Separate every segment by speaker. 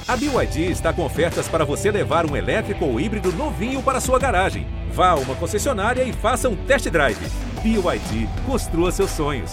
Speaker 1: A BYD está com ofertas para você levar um elétrico ou híbrido novinho para sua garagem. Vá a uma concessionária e faça um test drive. BYD, construa seus sonhos.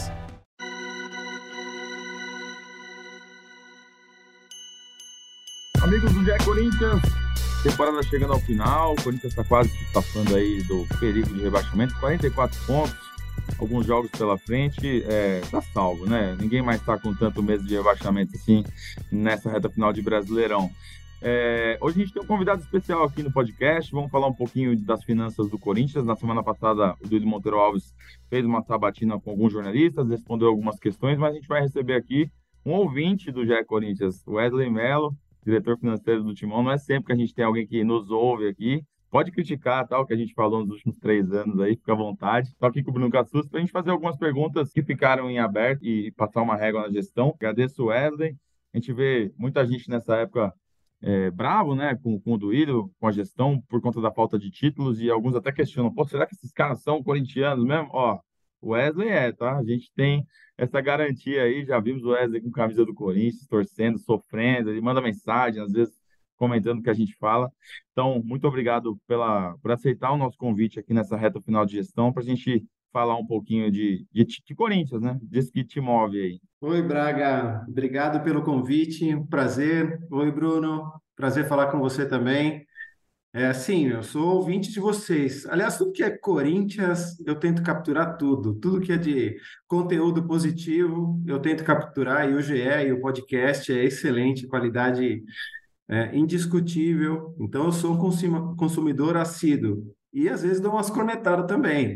Speaker 2: Amigos do GE Corinthians, temporada chegando ao final, o Corinthians está quase se safando aí do perigo de rebaixamento, 44 pontos, alguns jogos pela frente, tá salvo, né? Ninguém mais está com tanto medo de rebaixamento assim nessa reta final de Brasileirão. Hoje a gente tem um convidado especial aqui no podcast, vamos falar um pouquinho das finanças do Corinthians. Na semana passada, o Duílio Monteiro Alves fez uma sabatina com alguns jornalistas, respondeu algumas questões, mas a gente vai receber aqui um ouvinte do GE Corinthians, Wesley Mello, diretor financeiro do Timão. Não é sempre que a gente tem alguém que nos ouve aqui. Pode criticar tal que a gente falou nos últimos 3 anos aí, fica à vontade. Estou aqui com o Bruno Cassus para a gente fazer algumas perguntas que ficaram em aberto e passar uma régua na gestão. Agradeço o Wesley. A gente vê muita gente nessa época bravo, né, com o Duílio, com a gestão, por conta da falta de títulos, e alguns até questionam, pô, será que esses caras são corintianos mesmo? Ó, o Wesley tá? A gente tem essa garantia aí, já vimos o Wesley com camisa do Corinthians, torcendo, sofrendo, ele manda mensagem, às vezes comentando o que a gente fala. Então, muito obrigado por aceitar o nosso convite aqui nessa reta final de gestão, para a gente falar um pouquinho de Corinthians, né? Disso que te move aí.
Speaker 3: Oi, Braga. Obrigado pelo convite. Prazer. Oi, Bruno. Prazer falar com você também. Sim, eu sou ouvinte de vocês. Aliás, tudo que é Corinthians, eu tento capturar tudo. Tudo que é de conteúdo positivo, eu tento capturar. E o GE e o podcast é excelente, qualidade indiscutível. Então, eu sou um consumidor assíduo. E às vezes dou umas cornetadas também.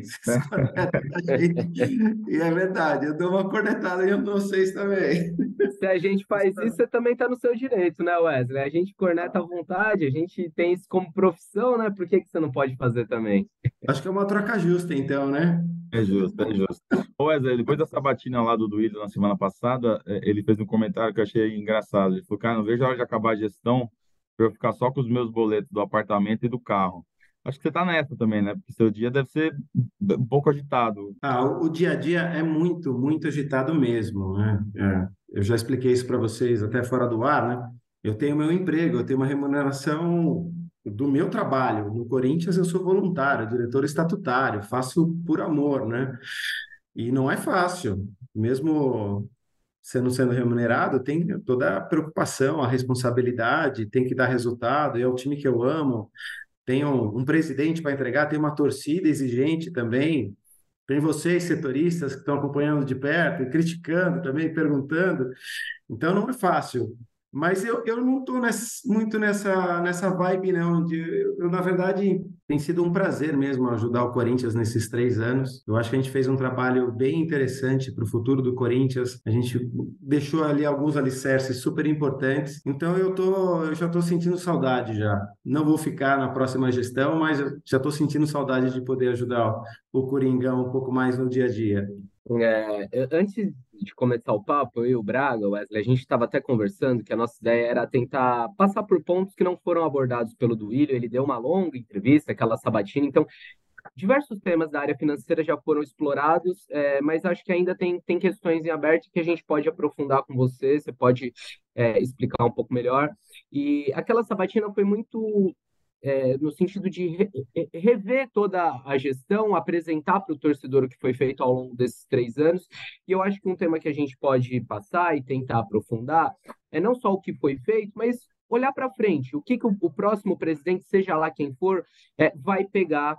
Speaker 3: E é verdade, eu dou uma cornetada em vocês também.
Speaker 4: Se a gente faz isso, você também está no seu direito, né, Wesley? A gente corneta à vontade, a gente tem isso como profissão, né? Por que você não pode fazer também?
Speaker 3: Acho que é uma troca justa, então, né?
Speaker 2: É justo, é justo. Ô Wesley, depois da sabatina lá do Duílio na semana passada, ele fez um comentário que eu achei engraçado. Ele falou, cara, não vejo a hora de acabar a gestão para eu ficar só com os meus boletos do apartamento e do carro. Acho que você tá nessa também, né? Porque seu dia deve ser um pouco agitado.
Speaker 3: O dia a dia é muito, muito agitado mesmo, né? Eu já expliquei isso para vocês até fora do ar, né? Eu tenho meu emprego, eu tenho uma remuneração do meu trabalho. No Corinthians eu sou voluntário, diretor estatutário, faço por amor, né? E não é fácil. Mesmo sendo remunerado, tem toda a preocupação, a responsabilidade, tem que dar resultado, é o time que eu amo. Tem um presidente para entregar, tem uma torcida exigente também, tem vocês, setoristas, que estão acompanhando de perto e criticando também, perguntando. Então, não é fácil. Mas eu não estou muito nessa vibe, não. Na verdade, tem sido um prazer mesmo ajudar o Corinthians nesses 3 anos. Eu acho que a gente fez um trabalho bem interessante para o futuro do Corinthians. A gente deixou ali alguns alicerces super importantes. Então, eu já estou sentindo saudade já. Não vou ficar na próxima gestão, mas eu já estou sentindo saudade de poder ajudar o Coringão um pouco mais no dia a dia.
Speaker 4: Antes de começar o papo, eu e o Braga, Wesley, a gente estava até conversando que a nossa ideia era tentar passar por pontos que não foram abordados pelo Duílio. Ele deu uma longa entrevista, aquela sabatina, então diversos temas da área financeira já foram explorados, mas acho que ainda tem questões em aberto que a gente pode aprofundar com você pode explicar um pouco melhor. E aquela sabatina foi muito no sentido de rever toda a gestão, apresentar para o torcedor o que foi feito ao longo desses 3 anos. E eu acho que um tema que a gente pode passar e tentar aprofundar é não só o que foi feito, mas olhar para frente, o que o próximo presidente, seja lá quem for, vai pegar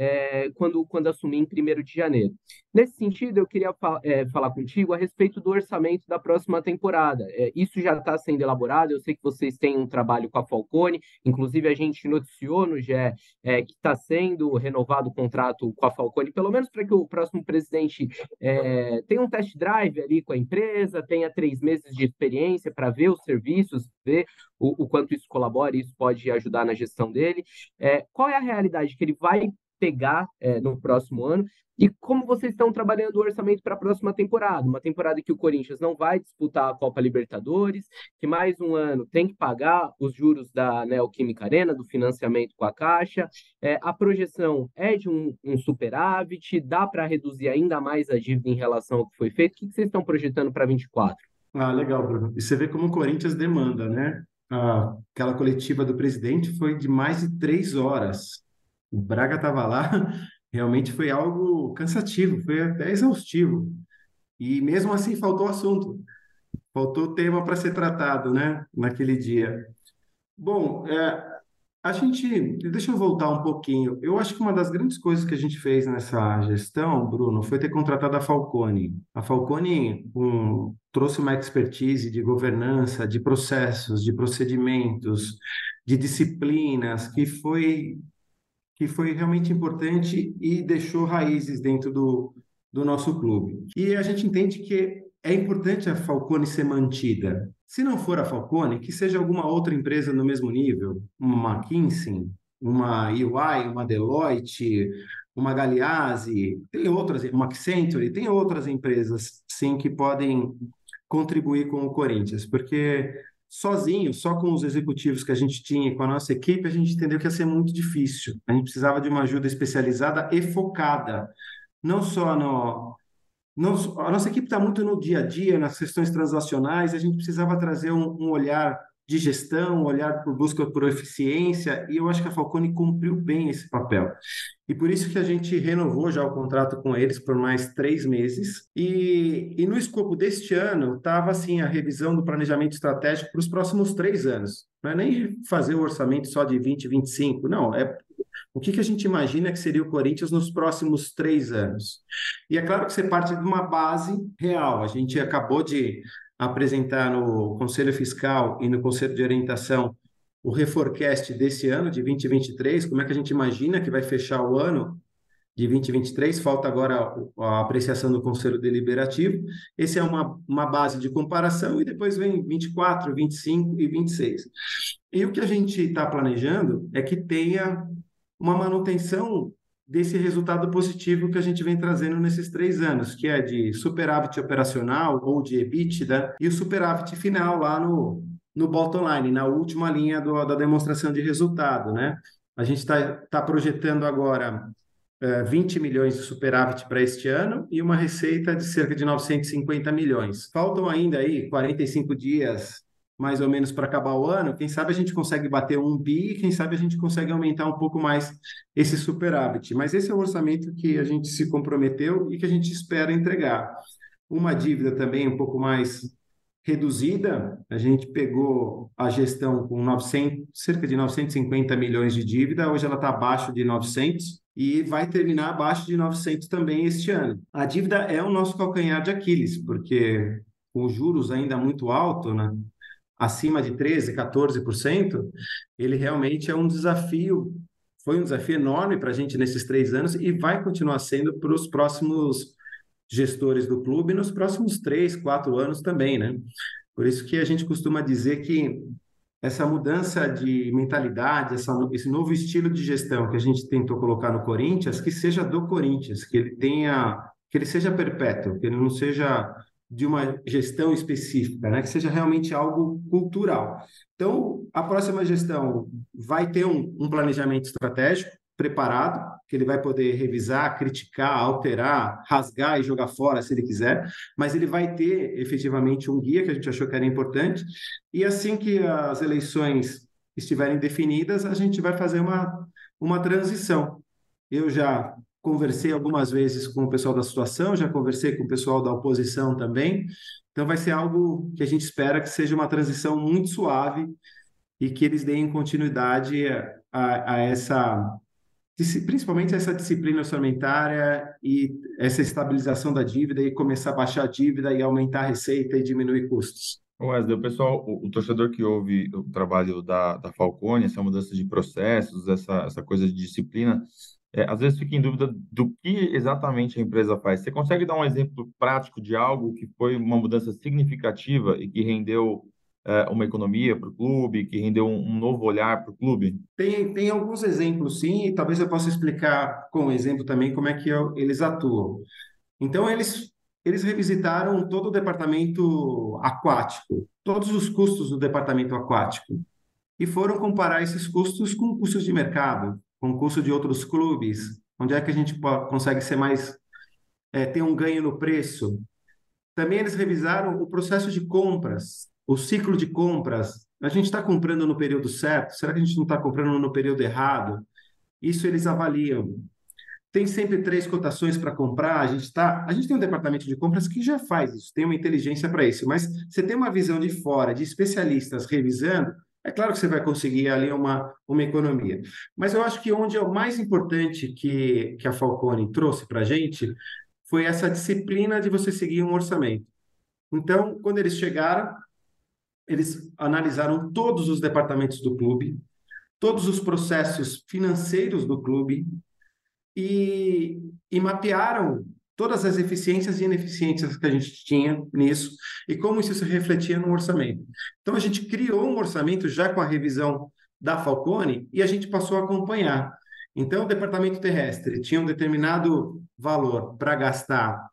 Speaker 4: quando assumir em 1º de janeiro. Nesse sentido, eu queria falar contigo a respeito do orçamento da próxima temporada. Isso já está sendo elaborado, eu sei que vocês têm um trabalho com a Falcone, inclusive a gente noticiou no GE que está sendo renovado o contrato com a Falcone, pelo menos para que o próximo presidente tenha um test drive ali com a empresa, tenha 3 meses de experiência para ver os serviços, ver o quanto isso colabora, e isso pode ajudar na gestão dele. Qual é a realidade que ele vai pegar no próximo ano, e como vocês estão trabalhando o orçamento para a próxima temporada, uma temporada que o Corinthians não vai disputar a Copa Libertadores, que mais um ano tem que pagar os juros da Neoquímica Arena, do financiamento com a Caixa, a projeção é de um superávit, dá para reduzir ainda mais a dívida em relação ao que foi feito. O que vocês estão projetando para 24?
Speaker 3: Legal, Bruno. E você vê como o Corinthians demanda, né? aquela coletiva do presidente foi de mais de 3 horas. O Braga estava lá, realmente foi algo cansativo, foi até exaustivo. E mesmo assim faltou assunto, faltou tema para ser tratado, né, naquele dia. Bom, deixa eu voltar um pouquinho. Eu acho que uma das grandes coisas que a gente fez nessa gestão, Bruno, foi ter contratado a Falcone. A Falcone trouxe uma expertise de governança, de processos, de procedimentos, de disciplinas, que foi realmente importante e deixou raízes dentro do nosso clube. E a gente entende que é importante a Falcone ser mantida. Se não for a Falcone, que seja alguma outra empresa no mesmo nível, uma McKinsey, uma EY, uma Deloitte, uma Galeazzi, tem outras, uma Accenture, tem outras empresas, sim, que podem contribuir com o Corinthians, porque sozinho, só com os executivos que a gente tinha, com a nossa equipe, a gente entendeu que ia ser muito difícil. A gente precisava de uma ajuda especializada e focada, não só no não, a nossa equipe está muito no dia a dia, nas questões transacionais, a gente precisava trazer um olhar de gestão, um olhar por busca por eficiência, e eu acho que a Falcone cumpriu bem esse papel. E por isso que a gente renovou já o contrato com eles por mais 3 meses. E no escopo deste ano, estava assim, a revisão do planejamento estratégico para os próximos 3 anos. Não é nem fazer o orçamento só de 2025, não, é o que a gente imagina que seria o Corinthians nos próximos 3 anos. E é claro que você parte de uma base real. A gente acabou de apresentar no Conselho Fiscal e no Conselho de Orientação o reforecast desse ano, de 2023, como é que a gente imagina que vai fechar o ano de 2023, falta agora a apreciação do Conselho Deliberativo. Esse é uma base de comparação e depois vem 24, 25 e 26. E o que a gente está planejando é que tenha uma manutenção desse resultado positivo que a gente vem trazendo nesses 3 anos, que é de superávit operacional ou de EBITDA e o superávit final lá no bottom line, na última linha da demonstração de resultado, né? A gente tá projetando agora 20 milhões de superávit para este ano e uma receita de cerca de 950 milhões. Faltam ainda aí 45 dias mais ou menos para acabar o ano, quem sabe a gente consegue bater 1 bi, quem sabe a gente consegue aumentar um pouco mais esse superávit. Mas esse é o orçamento que a gente se comprometeu e que a gente espera entregar. Uma dívida também um pouco mais reduzida, a gente pegou a gestão com cerca de 950 milhões de dívida, hoje ela está abaixo de 900 e vai terminar abaixo de 900 também este ano. A dívida é o nosso calcanhar de Aquiles, porque com os juros ainda muito altos, né? Acima de 13%, 14%, ele realmente é um desafio, foi um desafio enorme para a gente nesses 3 anos e vai continuar sendo para os próximos gestores do clube nos próximos 3, 4 anos também, né? Por isso que a gente costuma dizer que essa mudança de mentalidade, esse novo estilo de gestão que a gente tentou colocar no Corinthians, que seja do Corinthians, que ele seja perpétuo, que ele não seja de uma gestão específica, né? Que seja realmente algo cultural. Então, a próxima gestão vai ter um planejamento estratégico preparado, que ele vai poder revisar, criticar, alterar, rasgar e jogar fora se ele quiser, mas ele vai ter efetivamente um guia que a gente achou que era importante, e assim que as eleições estiverem definidas, a gente vai fazer uma transição. Eu já conversei algumas vezes com o pessoal da situação, já conversei com o pessoal da oposição também, então vai ser algo que a gente espera que seja uma transição muito suave e que eles deem continuidade a essa, principalmente essa disciplina orçamentária e essa estabilização da dívida e começar a baixar a dívida e aumentar a receita e diminuir custos.
Speaker 2: Wesley, o pessoal, o torcedor que ouve o trabalho da Falcone, essa mudança de processos, essa coisa de disciplina, às vezes fica em dúvida do que exatamente a empresa faz. Você consegue dar um exemplo prático de algo que foi uma mudança significativa e que rendeu uma economia para o clube, que rendeu um novo olhar para o clube?
Speaker 3: Tem alguns exemplos, sim, e talvez eu possa explicar com um exemplo também como é que eles atuam. Então, eles revisitaram todo o departamento aquático, todos os custos do departamento aquático, e foram comparar esses custos com custos de mercado, com custo de outros clubes, onde é que a gente consegue ser mais, ter um ganho no preço. Também eles revisaram o processo de compras, o ciclo de compras a gente está comprando no período certo? Será que a gente não está comprando no período errado? Isso eles avaliam. Tem sempre 3 cotações para comprar. A gente tem um departamento de compras que já faz isso, tem uma inteligência para isso. Mas você tem uma visão de fora, de especialistas revisando, é claro que você vai conseguir ali uma economia. Mas eu acho que onde é o mais importante que a Falcone trouxe para a gente foi essa disciplina de você seguir um orçamento. Então, quando eles chegaram, eles analisaram todos os departamentos do clube, todos os processos financeiros do clube, e mapearam todas as eficiências e ineficiências que a gente tinha nisso e como isso se refletia no orçamento. Então, a gente criou um orçamento já com a revisão da Falcone e a gente passou a acompanhar. Então, o departamento terrestre tinha um determinado valor para gastar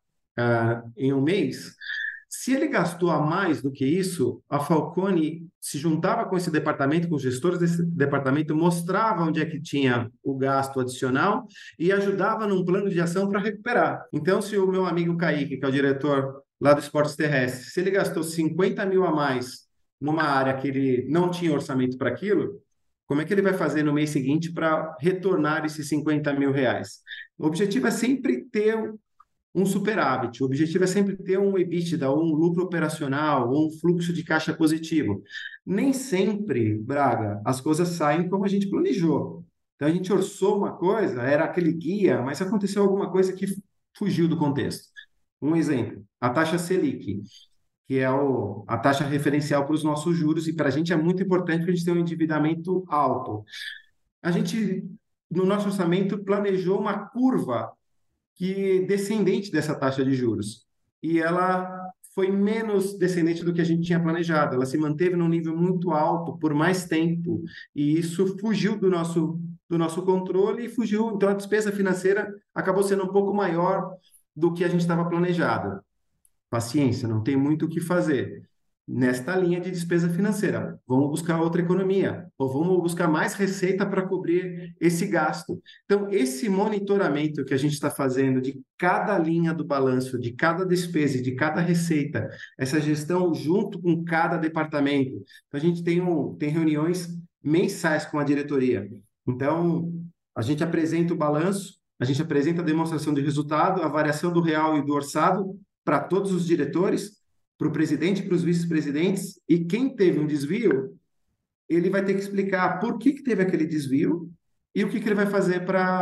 Speaker 3: em um mês. Se ele gastou a mais do que isso, a Falcone se juntava com esse departamento, com os gestores desse departamento, mostrava onde é que tinha o gasto adicional e ajudava num plano de ação para recuperar. Então, se o meu amigo Kaique, que é o diretor lá do Esportes Terrestres, se ele gastou 50 mil a mais numa área que ele não tinha orçamento para aquilo, como é que ele vai fazer no mês seguinte para retornar esses 50 mil reais? O objetivo é sempre ter um superávit. O objetivo é sempre ter um EBITDA, ou um lucro operacional, ou um fluxo de caixa positivo. Nem sempre, Braga, as coisas saem como a gente planejou. Então, a gente orçou uma coisa, era aquele guia, mas aconteceu alguma coisa que fugiu do contexto. Um exemplo, a taxa Selic, que é a taxa referencial para os nossos juros, e para a gente é muito importante que a gente tenha um endividamento alto. A gente, no nosso orçamento, planejou uma curva que descendente dessa taxa de juros. E ela foi menos descendente do que a gente tinha planejado. Ela se manteve num nível muito alto por mais tempo. E isso fugiu do nosso controle e fugiu. Então, a despesa financeira acabou sendo um pouco maior do que a gente estava planejado. Paciência, não tem muito o que fazer nesta linha de despesa financeira. Vamos buscar outra economia, ou vamos buscar mais receita para cobrir esse gasto. Então, esse monitoramento que a gente está fazendo de cada linha do balanço, de cada despesa e de cada receita, essa gestão junto com cada departamento. Então, a gente tem reuniões mensais com a diretoria. Então, a gente apresenta o balanço, a gente apresenta a demonstração de resultado, a variação do real e do orçado para todos os diretores, para o presidente, para os vice-presidentes, e quem teve um desvio, ele vai ter que explicar por que teve aquele desvio e o que ele vai fazer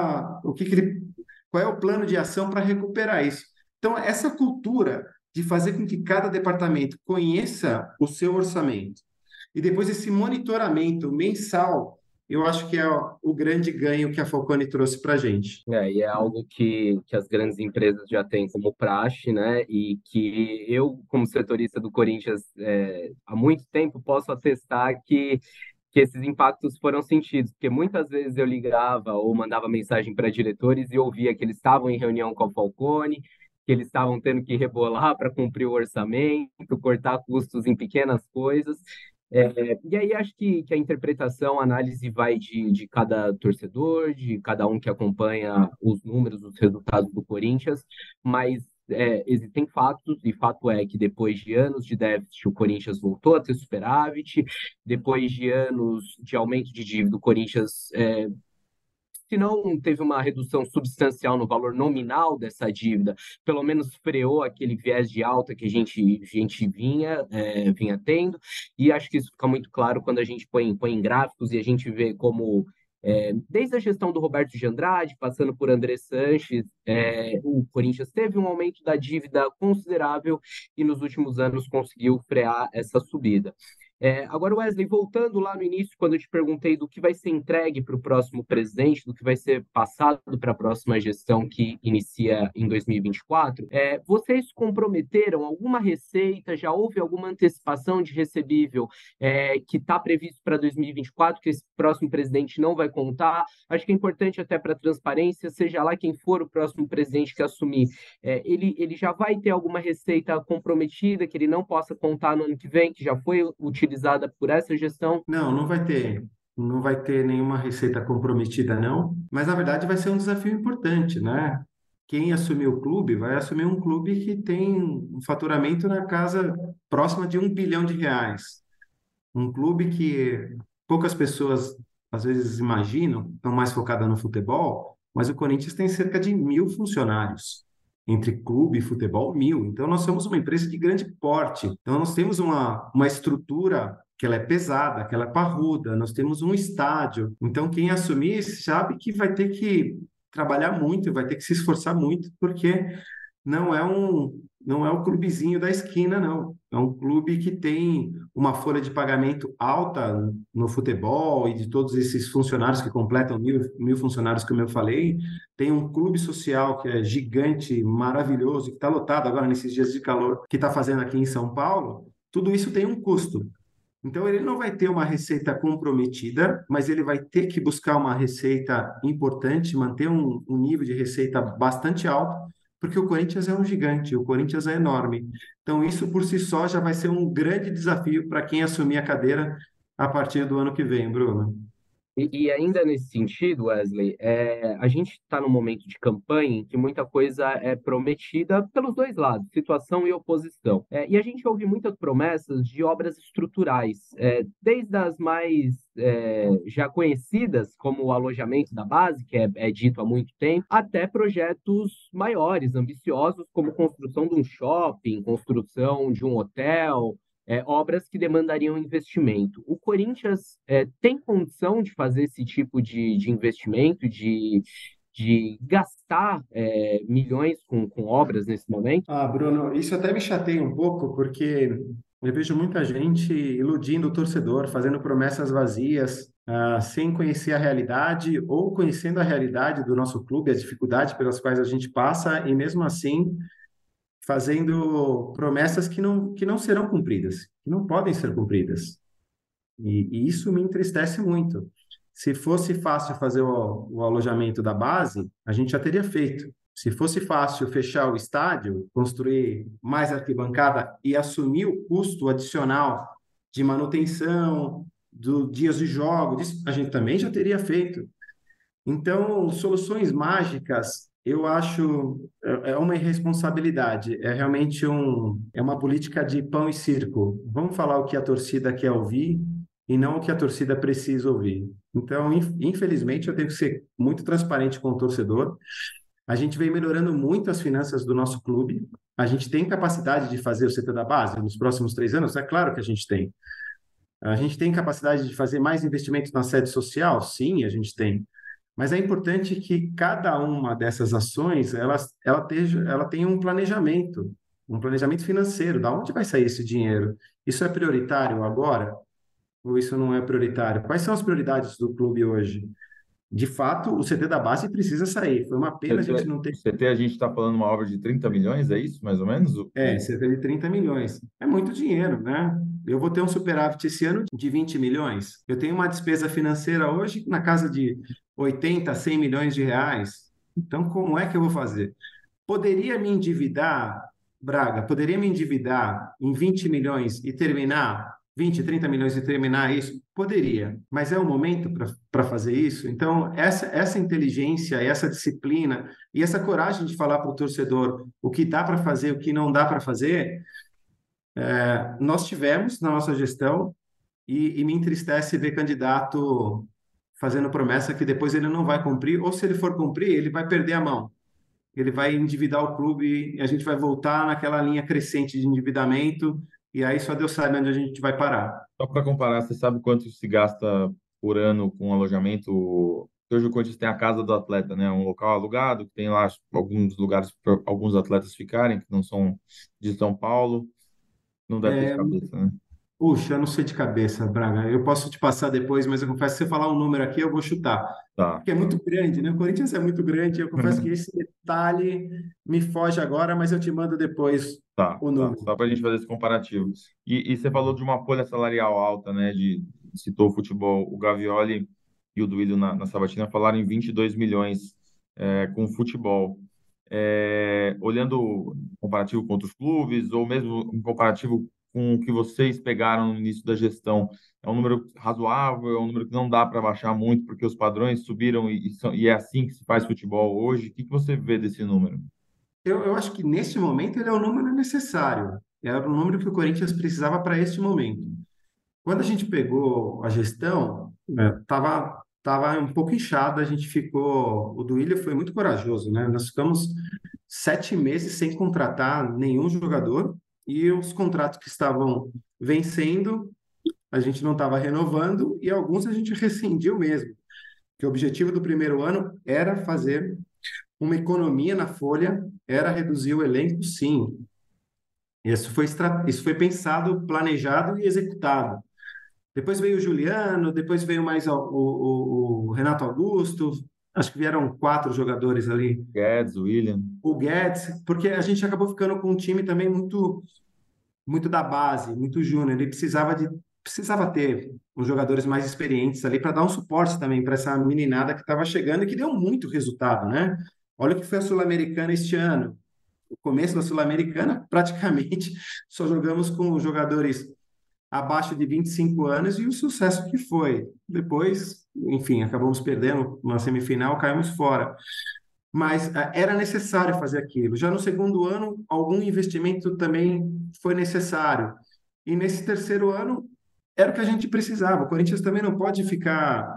Speaker 3: qual é o plano de ação para recuperar isso. Então, essa cultura de fazer com que cada departamento conheça o seu orçamento e depois esse monitoramento mensal, eu acho que é o grande ganho que a Falcone trouxe para a gente.
Speaker 4: E é algo que as grandes empresas já têm como praxe, né? E que eu, como setorista do Corinthians, há muito tempo, posso atestar que esses impactos foram sentidos, porque muitas vezes eu ligava ou mandava mensagem para diretores e ouvia que eles estavam em reunião com a Falcone, que eles estavam tendo que rebolar para cumprir o orçamento, cortar custos em pequenas coisas. E aí acho que a interpretação, a análise vai de cada torcedor, de cada um que acompanha os números, os resultados do Corinthians, mas existem fatos, e fato é que depois de anos de déficit, o Corinthians voltou a ter superávit, depois de anos de aumento de dívida, o Corinthians se não teve uma redução substancial no valor nominal dessa dívida, pelo menos freou aquele viés de alta que a gente vinha tendo, e acho que isso fica muito claro quando a gente põe em gráficos e a gente vê como, desde a gestão do Roberto de Andrade, passando por André Sanches, o Corinthians teve um aumento da dívida considerável e nos últimos anos conseguiu frear essa subida. Agora, Wesley, voltando lá no início, quando eu te perguntei do que vai ser entregue para o próximo presidente, do que vai ser passado para a próxima gestão que inicia em 2024, vocês comprometeram alguma receita? Já houve alguma antecipação de recebível que está previsto para 2024, que esse próximo presidente não vai contar? Acho que é importante até para a transparência, seja lá quem for o próximo presidente que assumir, ele já vai ter alguma receita comprometida que ele não possa contar no ano que vem, que já foi utilizada por essa gestão?
Speaker 3: Não, não vai ter. Não vai ter nenhuma receita comprometida, não. Mas, na verdade, vai ser um desafio importante, né? Quem assumir o clube vai assumir um clube que tem um faturamento na casa próxima de R$ 1 bilhão. um clube que poucas pessoas às vezes imaginam, estão mais focadas no futebol, mas o Corinthians tem cerca de 1.000 funcionários. Entre clube e futebol, 1.000. Então, nós somos uma empresa de grande porte. Então, nós temos uma estrutura que ela é pesada, que ela é parruda, nós temos um estádio. Então, quem assumir sabe que vai ter que trabalhar muito, vai ter que se esforçar muito, porque não é o clubezinho da esquina, não. É um clube que tem uma folha de pagamento alta no futebol e de todos esses funcionários que completam 1.000 funcionários, como eu falei. Tem um clube social que é gigante, maravilhoso, que está lotado agora nesses dias de calor, que está fazendo aqui em São Paulo. Tudo isso tem um custo. Então, ele não vai ter uma receita comprometida, mas ele vai ter que buscar uma receita importante, manter um nível de receita bastante alto, porque o Corinthians é um gigante, o Corinthians é enorme. Então, isso por si só já vai ser um grande desafio para quem assumir a cadeira a partir do ano que vem, Bruno.
Speaker 4: E ainda nesse sentido, Wesley, a gente está num momento de campanha em que muita coisa é prometida pelos dois lados, situação e oposição. E a gente ouve muitas promessas de obras estruturais, desde as mais já conhecidas, como o alojamento da base, que é dito há muito tempo, até projetos maiores, ambiciosos, como construção de um shopping, construção de um hotel, obras que demandariam investimento. O Corinthians tem condição de fazer esse tipo de investimento, de gastar milhões com obras nesse momento?
Speaker 3: Ah, Bruno, isso até me chateia um pouco, porque eu vejo muita gente iludindo o torcedor, fazendo promessas vazias, sem conhecer a realidade ou conhecendo a realidade do nosso clube, as dificuldades pelas quais a gente passa, e mesmo assim fazendo promessas que não serão cumpridas, que não podem ser cumpridas. E isso me entristece muito. Se fosse fácil fazer o alojamento da base, a gente já teria feito. Se fosse fácil fechar o estádio, construir mais arquibancada e assumir o custo adicional de manutenção, dos dias de jogo, a gente também já teria feito. Então, soluções mágicas, eu acho, é uma irresponsabilidade, é realmente é uma política de pão e circo. Vamos falar o que a torcida quer ouvir e não o que a torcida precisa ouvir. Então, infelizmente, eu tenho que ser muito transparente com o torcedor. A gente vem melhorando muito as finanças do nosso clube. A gente tem capacidade de fazer o CT da base nos próximos 3 anos? É claro que a gente tem. A gente tem capacidade de fazer mais investimentos na sede social? Sim, a gente tem. Mas é importante que cada uma dessas ações ela tenha um planejamento financeiro. Da onde vai sair esse dinheiro? Isso é prioritário agora? Ou isso não é prioritário? Quais são as prioridades do clube hoje? De fato, o CT da base precisa sair. Foi uma pena a gente
Speaker 2: CT,
Speaker 3: não ter.
Speaker 2: CT a gente está falando uma obra de 30 milhões, é isso, mais ou menos?
Speaker 3: Cerca de 30 milhões. É muito dinheiro, né? Eu vou ter um superávit esse ano de 20 milhões. Eu tenho uma despesa financeira hoje na casa de 80, 100 milhões de reais. Então, como é que eu vou fazer? Poderia me endividar, Braga, poderia me endividar em 20 milhões e terminar, 20, 30 milhões e terminar isso? Poderia, mas é o momento para fazer isso? Então, essa inteligência, essa disciplina e essa coragem de falar para o torcedor o que dá para fazer, o que não dá para fazer, nós tivemos na nossa gestão e me entristece ver candidato fazendo promessa que depois ele não vai cumprir, ou se ele for cumprir, ele vai perder a mão. Ele vai endividar o clube e a gente vai voltar naquela linha crescente de endividamento, e aí só Deus sabe onde a gente vai parar.
Speaker 2: Só para comparar, você sabe quanto se gasta por ano com alojamento? Hoje o Corinthians tem a casa do atleta, né? Um local alugado, que tem lá alguns lugares para alguns atletas ficarem, que não são de São Paulo. Não deve ter de cabeça, né?
Speaker 3: Puxa, eu não sei de cabeça, Braga. Eu posso te passar depois, mas eu confesso que se você falar um número aqui, eu vou chutar.
Speaker 2: Tá.
Speaker 3: Porque é muito grande, né? O Corinthians é muito grande. Eu confesso que esse detalhe me foge agora, mas eu te mando depois
Speaker 2: Tá,
Speaker 3: o número.
Speaker 2: só para a gente fazer esse comparativo. E você falou de uma folha salarial alta, né? Citou o futebol, o Gavioli e o Duílio na Sabatina falaram em 22 milhões com o futebol. Olhando o comparativo com outros clubes, ou mesmo um comparativo com o que vocês pegaram no início da gestão, é um número razoável, é um número que não dá para baixar muito, porque os padrões subiram e é assim que se faz futebol hoje. O que você vê desse número?
Speaker 3: Eu acho que neste momento ele é o número necessário. Era o número que o Corinthians precisava para este momento. Quando a gente pegou a gestão, tava um pouco inchado, a gente ficou. O Duílio foi muito corajoso, né? Nós ficamos 7 meses sem contratar nenhum jogador e os contratos que estavam vencendo, a gente não estava renovando e alguns a gente rescindiu mesmo. Que o objetivo do primeiro ano era fazer uma economia na folha, era reduzir o elenco, sim. Isso foi pensado, planejado e executado. Depois veio o Juliano, depois veio mais o Renato Augusto, acho que vieram 4 jogadores ali.
Speaker 2: Guedes, William.
Speaker 3: O Guedes, porque a gente acabou ficando com um time também muito, muito da base, muito júnior. Ele precisava ter os jogadores mais experientes ali para dar um suporte também para essa meninada que estava chegando e que deu muito resultado, né? Olha o que foi a Sul-Americana este ano. O começo da Sul-Americana, praticamente só jogamos com jogadores abaixo de 25 anos e o sucesso que foi. Depois, enfim, acabamos perdendo na semifinal, caímos fora. Mas era necessário fazer aquilo. Já no segundo ano, algum investimento também foi necessário. E nesse terceiro ano, era o que a gente precisava. O Corinthians também não pode ficar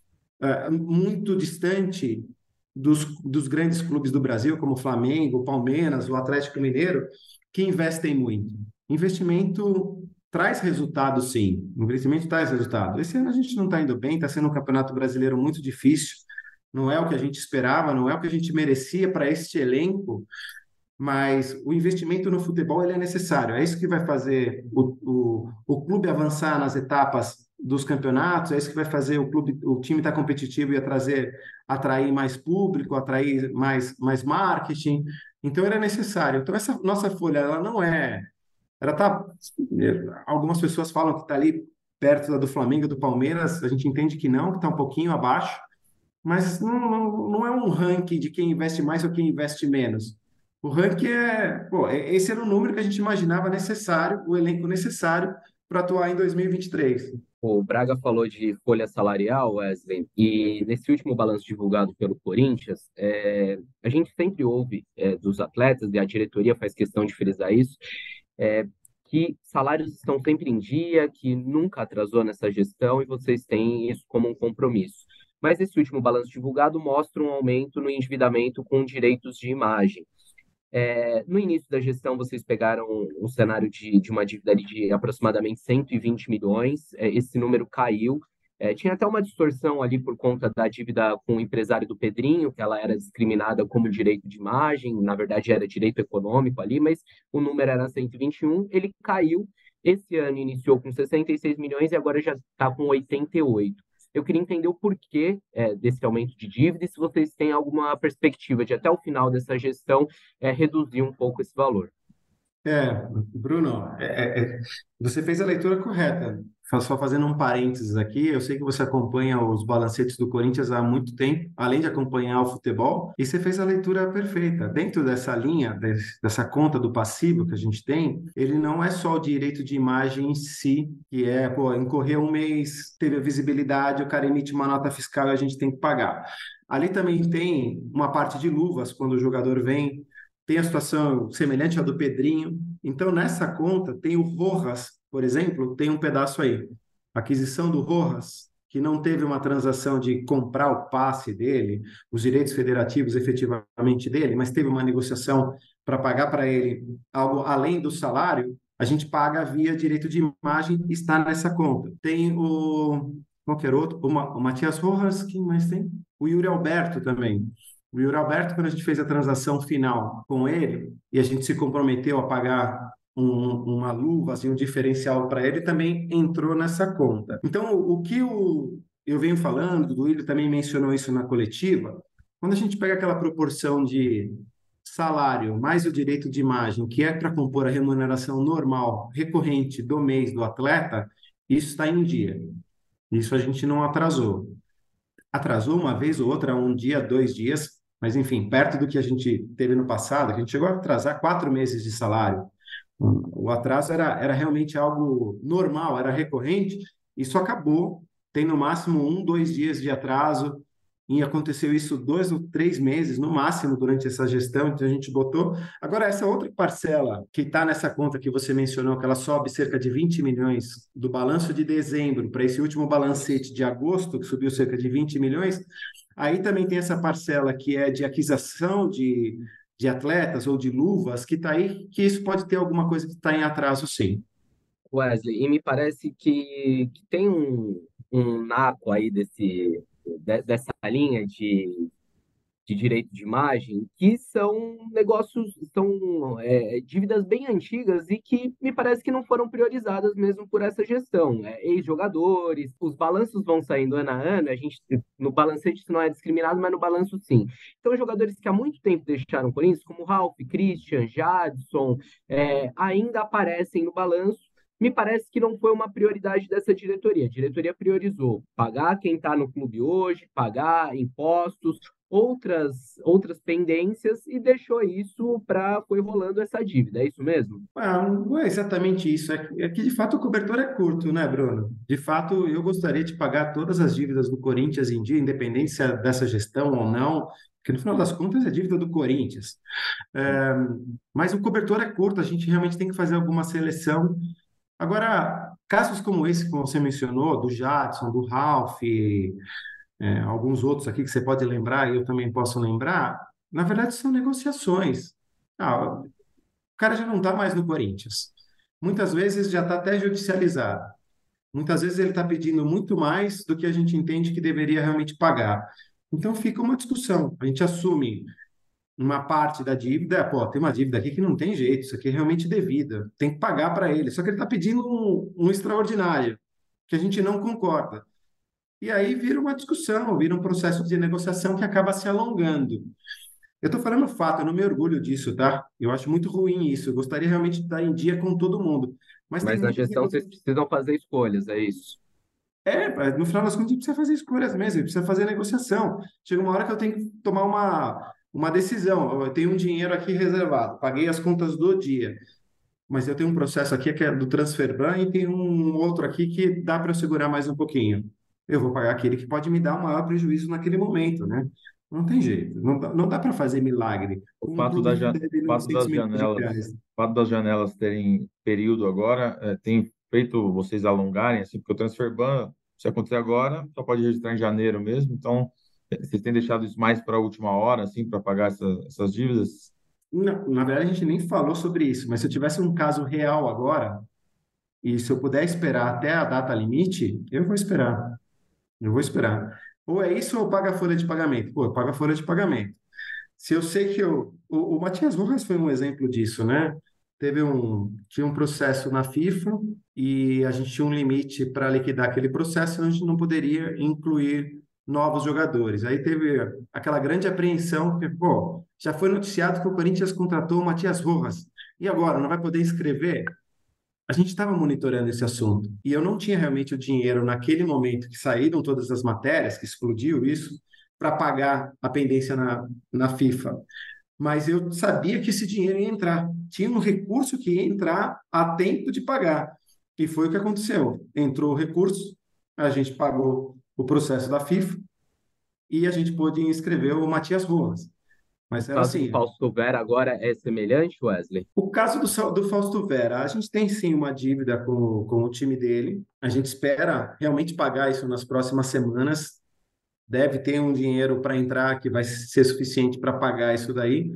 Speaker 3: muito distante dos grandes clubes do Brasil, como o Flamengo, o Palmeiras, o Atlético Mineiro, que investem muito. Investimento traz resultado, sim. Investimento traz resultado. Esse ano a gente não está indo bem, está sendo um campeonato brasileiro muito difícil. Não é o que a gente esperava, não é o que a gente merecia para este elenco, mas o investimento no futebol ele é necessário. É isso que vai fazer o clube avançar nas etapas dos campeonatos, é isso que vai fazer o time estar competitivo e atrair mais público, atrair mais marketing. Então, era necessário. Então, essa nossa folha, ela não é... Ela tá... Algumas pessoas falam que está ali perto da do Flamengo, do Palmeiras, a gente entende que não, que está um pouquinho abaixo, mas não é um ranking de quem investe mais ou quem investe menos. O ranking esse era o número que a gente imaginava necessário, o elenco necessário para atuar em 2023.
Speaker 4: O Braga falou de folha salarial, Wesley, e nesse último balanço divulgado pelo Corinthians, a gente sempre ouve dos atletas, e a diretoria faz questão de frisar isso, que salários estão sempre em dia, que nunca atrasou nessa gestão e vocês têm isso como um compromisso. Mas esse último balanço divulgado mostra um aumento no endividamento com direitos de imagem. No início da gestão, vocês pegaram um cenário de uma dívida ali de aproximadamente 120 milhões, esse número caiu. Tinha até uma distorção ali por conta da dívida com o empresário do Pedrinho, que ela era discriminada como direito de imagem, na verdade era direito econômico ali, mas o número era 121, ele caiu. Esse ano iniciou com 66 milhões e agora já está com 88. Eu queria entender o porquê desse aumento de dívida e se vocês têm alguma perspectiva de, até o final dessa gestão, reduzir um pouco esse valor.
Speaker 3: Bruno, você fez a leitura correta. Só fazendo um parênteses aqui, eu sei que você acompanha os balancetes do Corinthians há muito tempo, além de acompanhar o futebol, e você fez a leitura perfeita. Dentro dessa linha, dessa conta do passivo que a gente tem, ele não é só o direito de imagem em si, que incorreu um mês, teve a visibilidade, o cara emite uma nota fiscal e a gente tem que pagar. Ali também tem uma parte de luvas, quando o jogador vem, tem a situação semelhante à do Pedrinho. Então, nessa conta, tem o Rojas, por exemplo, tem um pedaço aí. Aquisição do Rojas, que não teve uma transação de comprar o passe dele, os direitos federativos efetivamente dele, mas teve uma negociação para pagar para ele algo além do salário, a gente paga via direito de imagem e está nessa conta. Tem qualquer outro, o Matias Rojas, quem mais tem? O Yuri Alberto também. O Yuri Alberto, quando a gente fez a transação final com ele, e a gente se comprometeu a pagar uma luva, assim, um diferencial para ele, também entrou nessa conta. Então, o que eu venho falando, o Duílio também mencionou isso na coletiva, quando a gente pega aquela proporção de salário mais o direito de imagem, que é para compor a remuneração normal, recorrente do mês do atleta, isso está em dia. Isso a gente não atrasou. Atrasou uma vez ou outra, um dia, 2 dias, mas, enfim, perto do que a gente teve no passado, a gente chegou a atrasar 4 meses de salário. O atraso era realmente algo normal, era recorrente, isso acabou, tem no máximo 1, 2 dias de atraso, e aconteceu isso 2 ou 3 meses, no máximo, durante essa gestão, então a gente botou. Agora, essa outra parcela que está nessa conta que você mencionou, que ela sobe cerca de 20 milhões do balanço de dezembro para esse último balancete de agosto, que subiu cerca de 20 milhões, aí também tem essa parcela que é de aquisição de atletas ou de luvas, que está aí, que isso pode ter alguma coisa que está em atraso, sim.
Speaker 4: Wesley, e me parece que tem um naco aí dessa linha de direito de imagem, que são negócios, são dívidas bem antigas e que me parece que não foram priorizadas mesmo por essa gestão. Ex-jogadores, os balanços vão saindo ano a ano, a gente, no balancete isso não é discriminado, mas no balanço sim. Então, jogadores que há muito tempo deixaram o Corinthians, como Ralf, Christian, Jadson, ainda aparecem no balanço. Me parece que não foi uma prioridade dessa diretoria. A diretoria priorizou pagar quem está no clube hoje, pagar impostos, outras pendências e deixou isso para foi rolando essa dívida. É isso mesmo?
Speaker 3: Não é exatamente isso. É que, de fato, o cobertor é curto, né, Bruno? De fato, eu gostaria de pagar todas as dívidas do Corinthians em dia, independência dessa gestão ou não, porque, no final das contas, é dívida do Corinthians. É, mas o cobertor é curto, a gente realmente tem que fazer alguma seleção. Agora, casos como esse que você mencionou, do Jadson, do Ralf, alguns outros aqui que você pode lembrar, e eu também posso lembrar, na verdade são negociações. O cara já não está mais no Corinthians. Muitas vezes já está até judicializado. Muitas vezes ele está pedindo muito mais do que a gente entende que deveria realmente pagar. Então fica uma discussão. A gente assume uma parte da dívida, pô, tem uma dívida aqui que não tem jeito, isso aqui é realmente devida, tem que pagar para ele. Só que ele está pedindo um extraordinário, que a gente não concorda. E aí vira uma discussão, vira um processo de negociação que acaba se alongando. Eu estou falando fato, eu não me orgulho disso, tá? Eu acho muito ruim isso. Eu gostaria realmente de estar em dia com todo mundo. Mas tem
Speaker 4: Mas na
Speaker 3: muita
Speaker 4: gestão vocês precisam fazer escolhas, é isso.
Speaker 3: no final das contas, a gente precisa fazer escolhas mesmo, a gente precisa fazer negociação. Chega uma hora que eu tenho que tomar uma decisão. Eu tenho um dinheiro aqui reservado, paguei as contas do dia, mas eu tenho um processo aqui que é do Transferban e tem um outro aqui que dá para eu segurar mais um pouquinho. Eu vou pagar aquele que pode me dar um maior prejuízo naquele momento, né? Não tem jeito, não dá para fazer milagre.
Speaker 2: O
Speaker 3: Um
Speaker 2: fato,
Speaker 3: clube que deve
Speaker 2: o fato
Speaker 3: 900
Speaker 2: das
Speaker 3: milhões de
Speaker 2: janelas,
Speaker 3: reais.
Speaker 2: o fato das janelas terem período agora, tem feito vocês alongarem, assim, porque o Transferban, se acontecer agora, só pode registrar em janeiro mesmo, então vocês têm deixado isso mais para a última hora, assim, para pagar essas dívidas?
Speaker 3: Não, na verdade, a gente nem falou sobre isso, mas se eu tivesse um caso real agora, e se eu puder esperar até a data limite, eu vou esperar. Eu vou esperar. Ou é isso ou paga a folha de pagamento. Pô, paga a folha de pagamento. Se eu sei que o Matias Rojas foi um exemplo disso, né? Tinha um processo na FIFA e a gente tinha um limite para liquidar aquele processo, a gente não poderia incluir novos jogadores. Aí teve aquela grande apreensão, porque, pô, já foi noticiado que o Corinthians contratou o Matias Rojas. E agora, não vai poder inscrever? A gente estava monitorando esse assunto e eu não tinha realmente o dinheiro naquele momento que saíram todas as matérias, que explodiu isso, para pagar a pendência na FIFA. Mas eu sabia que esse dinheiro ia entrar. Tinha um recurso que ia entrar a tempo de pagar. E foi o que aconteceu. Entrou o recurso, a gente pagou o processo da FIFA e a gente pôde inscrever o Matias Rojas.
Speaker 4: O
Speaker 3: Mas era
Speaker 4: caso do
Speaker 3: assim,
Speaker 4: Fausto Vera agora é semelhante, Wesley?
Speaker 3: o caso do Fausto Vera, a gente tem sim uma dívida com o time dele. A gente espera realmente pagar isso nas próximas semanas. Deve ter um dinheiro para entrar que vai ser suficiente para pagar isso daí.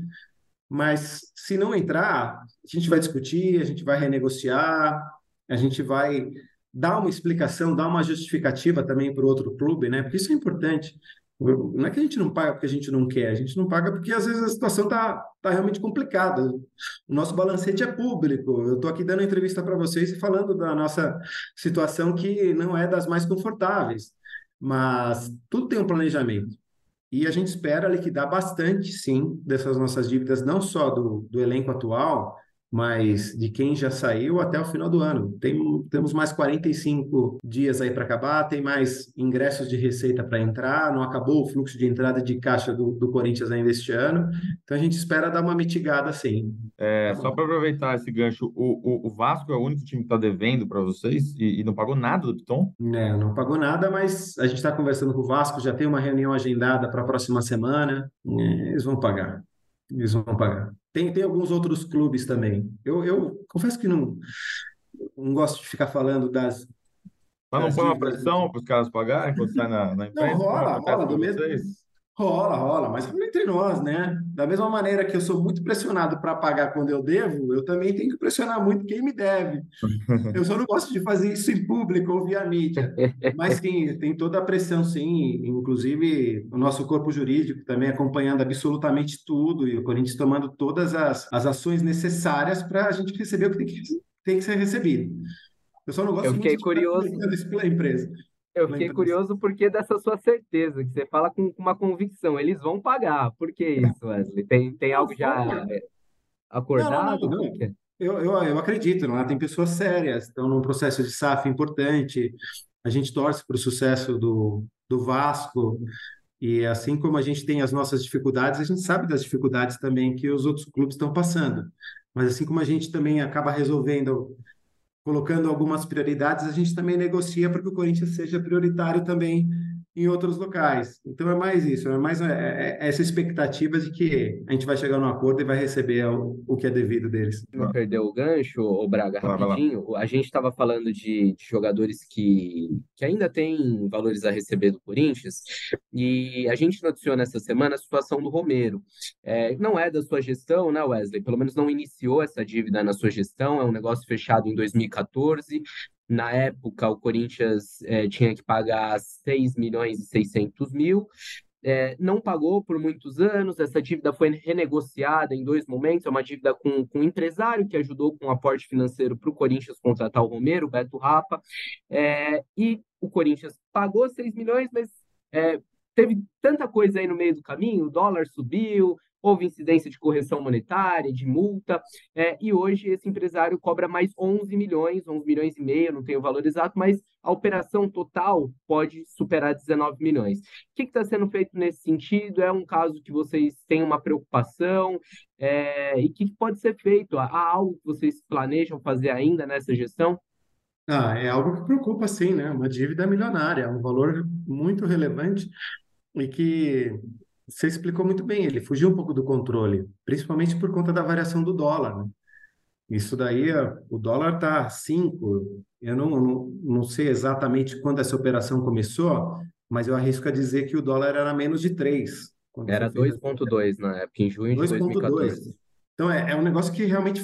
Speaker 3: Mas se não entrar, a gente vai discutir, a gente vai renegociar, a gente vai dar uma explicação, dar uma justificativa também para o outro clube, né? Porque isso é importante. Não é que a gente não paga porque a gente não quer, a gente não paga porque às vezes a situação tá realmente complicada. O nosso balancete é público. Eu estou aqui dando entrevista para vocês e falando da nossa situação que não é das mais confortáveis, mas tudo tem um planejamento. E a gente espera liquidar bastante, sim, dessas nossas dívidas, não só do elenco atual, mas de quem já saiu até o final do ano. Temos mais 45 dias aí para acabar, tem mais ingressos de receita para entrar, não acabou o fluxo de entrada de caixa do Corinthians ainda este ano, então a gente espera dar uma mitigada sim.
Speaker 2: Só para aproveitar esse gancho, o Vasco é o único time que está devendo para vocês e não pagou nada do Piton?
Speaker 3: Não pagou nada, mas a gente está conversando com o Vasco, já tem uma reunião agendada para a próxima semana. Eles vão pagar. Eles vão pagar. Tem alguns outros clubes também. Eu confesso que não gosto de ficar falando
Speaker 2: Mas não
Speaker 3: das
Speaker 2: põe uma
Speaker 3: dívidas.
Speaker 2: pressão para os caras pagarem quando sai na
Speaker 3: Não,
Speaker 2: imprensa, como
Speaker 3: rola,
Speaker 2: acontece
Speaker 3: rola,
Speaker 2: com
Speaker 3: do mesmo.
Speaker 2: vocês?
Speaker 3: Rola, mas entre nós, né? Da mesma maneira que eu sou muito pressionado para pagar quando eu devo, eu também tenho que pressionar muito quem me deve. Eu só não gosto de fazer isso em público ou via mídia. Mas sim, tem toda a pressão, sim. Inclusive, o nosso corpo jurídico também acompanhando absolutamente tudo e o Corinthians tomando todas as ações necessárias para a gente receber o que tem que ser recebido. Eu só não
Speaker 4: Eu
Speaker 3: gosto muito
Speaker 4: fiquei
Speaker 3: de ficar
Speaker 4: curioso.
Speaker 3: comentando isso pela empresa.
Speaker 4: Eu
Speaker 3: Pela
Speaker 4: fiquei
Speaker 3: empresa.
Speaker 4: curioso porque dessa sua certeza, que você fala com uma convicção, eles vão pagar. Por que isso, Wesley? Tem
Speaker 3: Não,
Speaker 4: algo já acordado? Como
Speaker 3: não.
Speaker 4: que é?
Speaker 3: Eu acredito, né? Tem pessoas sérias, estão num processo de SAF importante. A gente torce para o sucesso do Vasco. E assim como a gente tem as nossas dificuldades, a gente sabe das dificuldades também que os outros clubes estão passando. Mas assim como a gente também acaba resolvendo, colocando algumas prioridades, a gente também negocia para que o Corinthians seja prioritário também em outros locais. Então é mais isso, é mais essa expectativa de que a gente vai chegar num acordo e vai receber o que é devido deles.
Speaker 4: Me perdeu o gancho, o Braga,
Speaker 2: Vai lá.
Speaker 4: rapidinho. A gente estava falando de jogadores que ainda têm valores a receber do Corinthians, e a gente noticiou nessa semana a situação do Romero. Não é da sua gestão, né, Wesley? Pelo menos não iniciou essa dívida na sua gestão, é um negócio fechado em 2014. Na época, o Corinthians tinha que pagar 6 milhões e 600 mil. Não pagou por muitos anos, essa dívida foi renegociada em dois momentos, é uma dívida com um empresário que ajudou com um aporte financeiro para o Corinthians contratar o Romero, o Beto Rapa, e o Corinthians pagou 6 milhões, mas teve tanta coisa aí no meio do caminho, o dólar subiu, houve incidência de correção monetária, de multa, e hoje esse empresário cobra mais 11 milhões e meio, não tenho o valor exato, mas a operação total pode superar 19 milhões. O que está sendo feito nesse sentido? É um caso que vocês têm uma preocupação? E o que pode ser feito? Há algo que vocês planejam fazer ainda nessa gestão?
Speaker 3: É algo que preocupa, sim, né? Uma dívida milionária, um valor muito relevante e que você explicou muito bem, ele fugiu um pouco do controle, principalmente por conta da variação do dólar, né? Isso daí, o dólar está 5. Eu não sei exatamente quando essa operação começou, mas eu arrisco a dizer que o dólar era menos de 3 quando foi
Speaker 4: Era
Speaker 3: feita
Speaker 4: 2,2 na época, em junho de
Speaker 3: 2,2.
Speaker 4: 2014.
Speaker 3: Então, é um negócio que realmente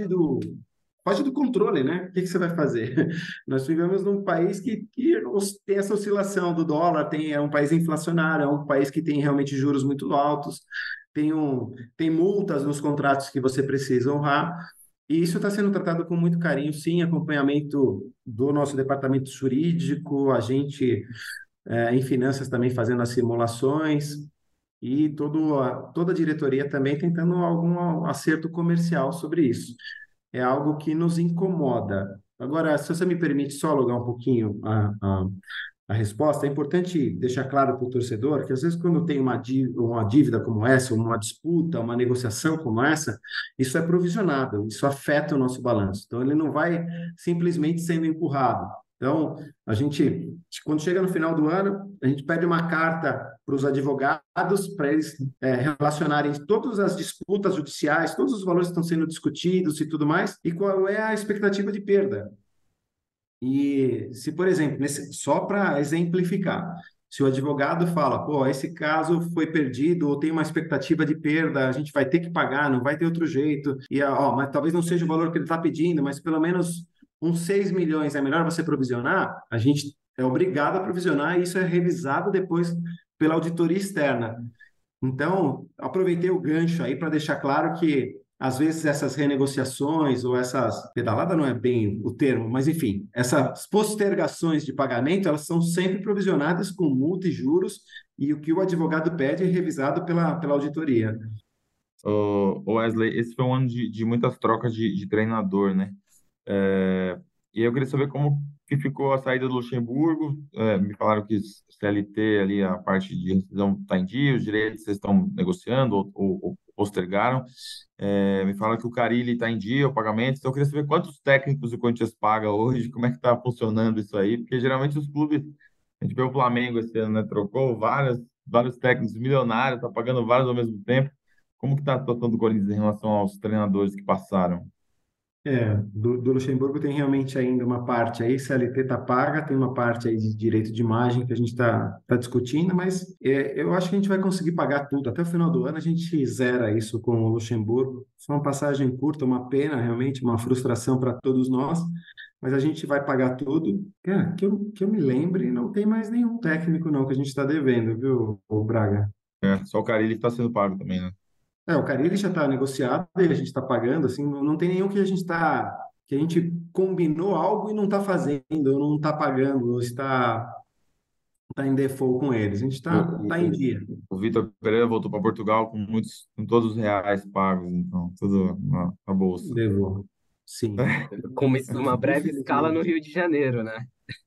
Speaker 3: foge do controle, né? O que você vai fazer? Nós vivemos num país que tem essa oscilação do dólar, é um país inflacionário, é um país que tem realmente juros muito altos, tem multas nos contratos que você precisa honrar, e isso está sendo tratado com muito carinho, sim, acompanhamento do nosso departamento jurídico, a gente em finanças também fazendo as simulações, e toda a diretoria também tentando algum acerto comercial sobre isso. É algo que nos incomoda. Agora, se você me permite só alugar um pouquinho a resposta, é importante deixar claro para o torcedor que, às vezes, quando tem uma dívida como essa, uma disputa, uma negociação como essa, isso é provisionado, isso afeta o nosso balanço. Então, ele não vai simplesmente sendo empurrado. Então, quando chega no final do ano, a gente pede uma carta para os advogados, para eles relacionarem todas as disputas judiciais, todos os valores que estão sendo discutidos e tudo mais, e qual é a expectativa de perda. E se, por exemplo, só para exemplificar, se o advogado fala, pô, esse caso foi perdido ou tem uma expectativa de perda, a gente vai ter que pagar, não vai ter outro jeito, mas talvez não seja o valor que ele está pedindo, mas pelo menos uns 6 milhões é melhor você provisionar, a gente é obrigado a provisionar e isso é revisado depois pela auditoria externa. Então, aproveitei o gancho aí para deixar claro que, às vezes, essas renegociações ou pedalada não é bem o termo, mas, enfim, essas postergações de pagamento, elas são sempre provisionadas com multa e juros, e o que o advogado pede é revisado pela auditoria.
Speaker 2: Ô, Wesley, esse foi um ano de muitas trocas de treinador, né? É, e eu queria saber como que ficou a saída do Luxemburgo. Me falaram que CLT ali, a parte de rescisão está em dia, os direitos vocês estão negociando ou postergaram. Me falaram que o Carille está em dia, o pagamento. Então eu queria saber quantos técnicos o Corinthians paga hoje, como é que está funcionando isso aí, porque geralmente os clubes, a gente vê o Flamengo esse ano, né? Trocou vários técnicos milionários, está pagando vários ao mesmo tempo. Como que está a situação do Corinthians em relação aos treinadores que passaram?
Speaker 3: Do Luxemburgo tem realmente ainda uma parte aí, CLT está paga, tem uma parte aí de direito de imagem que a gente está discutindo, mas eu acho que a gente vai conseguir pagar tudo. Até o final do ano a gente zera isso com o Luxemburgo. Foi uma passagem curta, uma pena, realmente, uma frustração para todos nós, mas a gente vai pagar tudo. Cara, que eu me lembre, não tem mais nenhum técnico não que a gente está devendo, viu, o Braga?
Speaker 2: Só o Carille está sendo pago também, né?
Speaker 3: O Carille já está negociado e a gente está pagando, assim, não tem nenhum que a gente combinou algo e não está fazendo, ou não está pagando, ou está em default com eles. A gente
Speaker 2: O,
Speaker 3: tá em
Speaker 2: o,
Speaker 3: dia.
Speaker 2: o Vitor Pereira voltou para Portugal com todos os reais pagos, então, tudo na bolsa.
Speaker 3: Devo. Sim.
Speaker 4: Com uma breve escala no
Speaker 3: Infelizmente.
Speaker 4: Rio de Janeiro, né?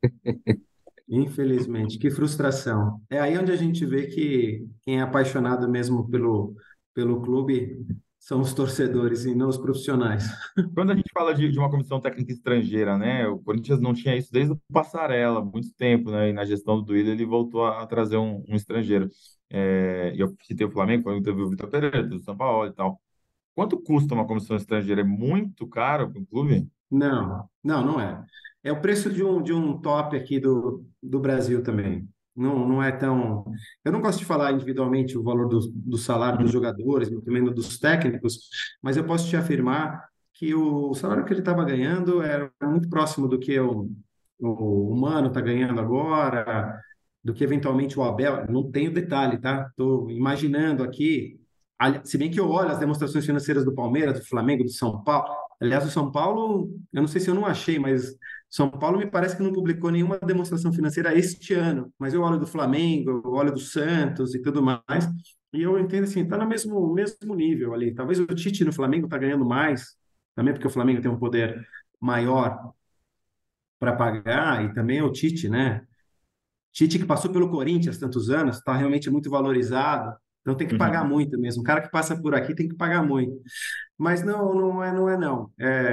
Speaker 3: Infelizmente. Que frustração. É aí onde a gente vê que quem é apaixonado mesmo pelo clube são os torcedores e não os profissionais.
Speaker 2: Quando a gente fala de uma comissão técnica estrangeira, né? O Corinthians não tinha isso desde o Passarella, há muito tempo, né? E na gestão do Duílio ele voltou a trazer um estrangeiro. E eu citei o Flamengo, quando teve o Vitor Pereira, teve o São Paulo e tal. Quanto custa uma comissão estrangeira? É muito caro para um clube?
Speaker 3: Não é. É o preço de um top aqui do Brasil também. Não é tão. Eu não gosto de falar individualmente o valor do salário dos jogadores, muito menos dos técnicos, mas eu posso te afirmar que o salário que ele estava ganhando era muito próximo do que o Mano está ganhando agora, do que eventualmente o Abel. Não tenho detalhe, tá? Estou imaginando aqui. Se bem que eu olho as demonstrações financeiras do Palmeiras, do Flamengo, do São Paulo. Aliás, o São Paulo, eu não sei se eu não achei, mas São Paulo me parece que não publicou nenhuma demonstração financeira este ano. Mas eu olho do Flamengo, eu olho do Santos e tudo mais, e eu entendo assim, está no mesmo nível ali. Talvez o Tite no Flamengo está ganhando mais, também porque o Flamengo tem um poder maior para pagar, e também o Tite, né? Tite que passou pelo Corinthians tantos anos, está realmente muito valorizado, então tem que pagar
Speaker 2: Uhum.
Speaker 3: muito mesmo. O cara que passa por aqui tem que pagar muito. Mas não é não.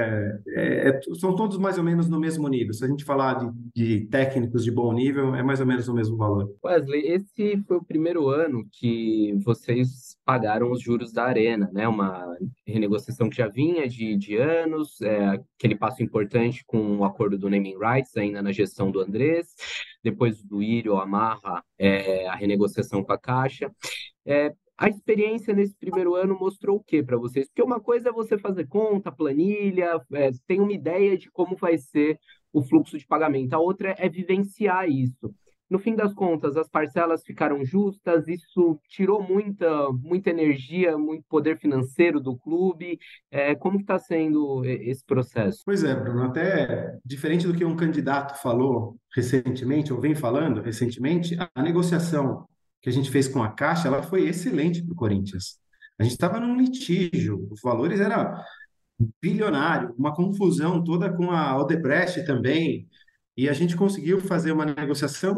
Speaker 3: São todos mais ou menos no mesmo nível. Se a gente falar de técnicos de bom nível, é mais ou menos o mesmo valor.
Speaker 4: Wesley, esse foi o primeiro ano que vocês pagaram os juros da Arena, né? Uma renegociação que já vinha de anos, aquele passo importante com o acordo do naming rights, ainda na gestão do Andrés, depois do Írio amarra a renegociação com a Caixa. A experiência nesse primeiro ano mostrou o que para vocês? Porque uma coisa é você fazer conta, planilha, tem uma ideia de como vai ser o fluxo de pagamento, a outra é vivenciar isso. No fim das contas, as parcelas ficaram justas, isso tirou muita energia, muito poder financeiro do clube. Como que está sendo esse processo?
Speaker 3: Pois é, Bruno, até diferente do que um candidato falou recentemente, ou vem falando recentemente, a negociação que a gente fez com a Caixa, ela foi excelente para o Corinthians. A gente estava num litígio, os valores eram bilionário, uma confusão toda com a Odebrecht também, e a gente conseguiu fazer uma negociação,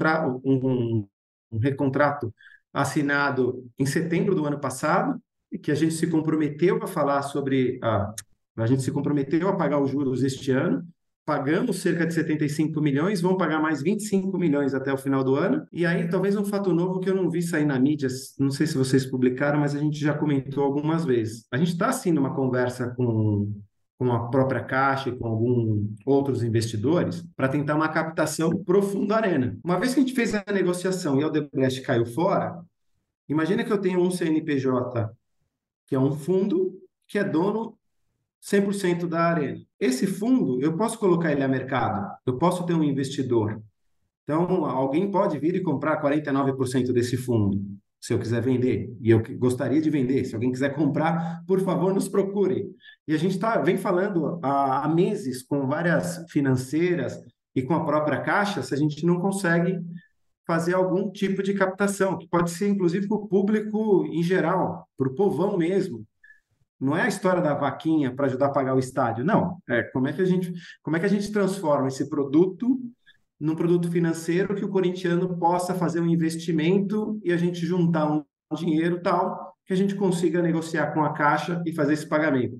Speaker 3: um recontrato assinado em setembro do ano passado, e que a gente se comprometeu a falar sobre a gente se comprometeu a pagar os juros este ano. Pagamos cerca de 75 milhões, vão pagar mais 25 milhões até o final do ano. E aí, talvez um fato novo que eu não vi sair na mídia, não sei se vocês publicaram, mas a gente já comentou algumas vezes. A gente está, sim, numa conversa com a própria Caixa e com alguns outros investidores para tentar uma captação profunda da Arena. Uma vez que a gente fez a negociação e a Odebrecht caiu fora, imagina que eu tenho um CNPJ, que é um fundo que é dono 100% da Arena. Esse fundo, eu posso colocar ele a mercado, eu posso ter um investidor. Então, alguém pode vir e comprar 49% desse fundo, se eu quiser vender. E eu gostaria de vender. Se alguém quiser comprar, por favor, nos procure. E a gente vem falando há meses com várias financeiras e com a própria Caixa, se a gente não consegue fazer algum tipo de captação, que pode ser inclusive para o público em geral, para o povão mesmo. Não é a história da vaquinha para ajudar a pagar o estádio, não. É como é que a gente transforma esse produto num produto financeiro que o corintiano possa fazer um investimento e a gente juntar um dinheiro tal que a gente consiga negociar com a Caixa e fazer esse pagamento.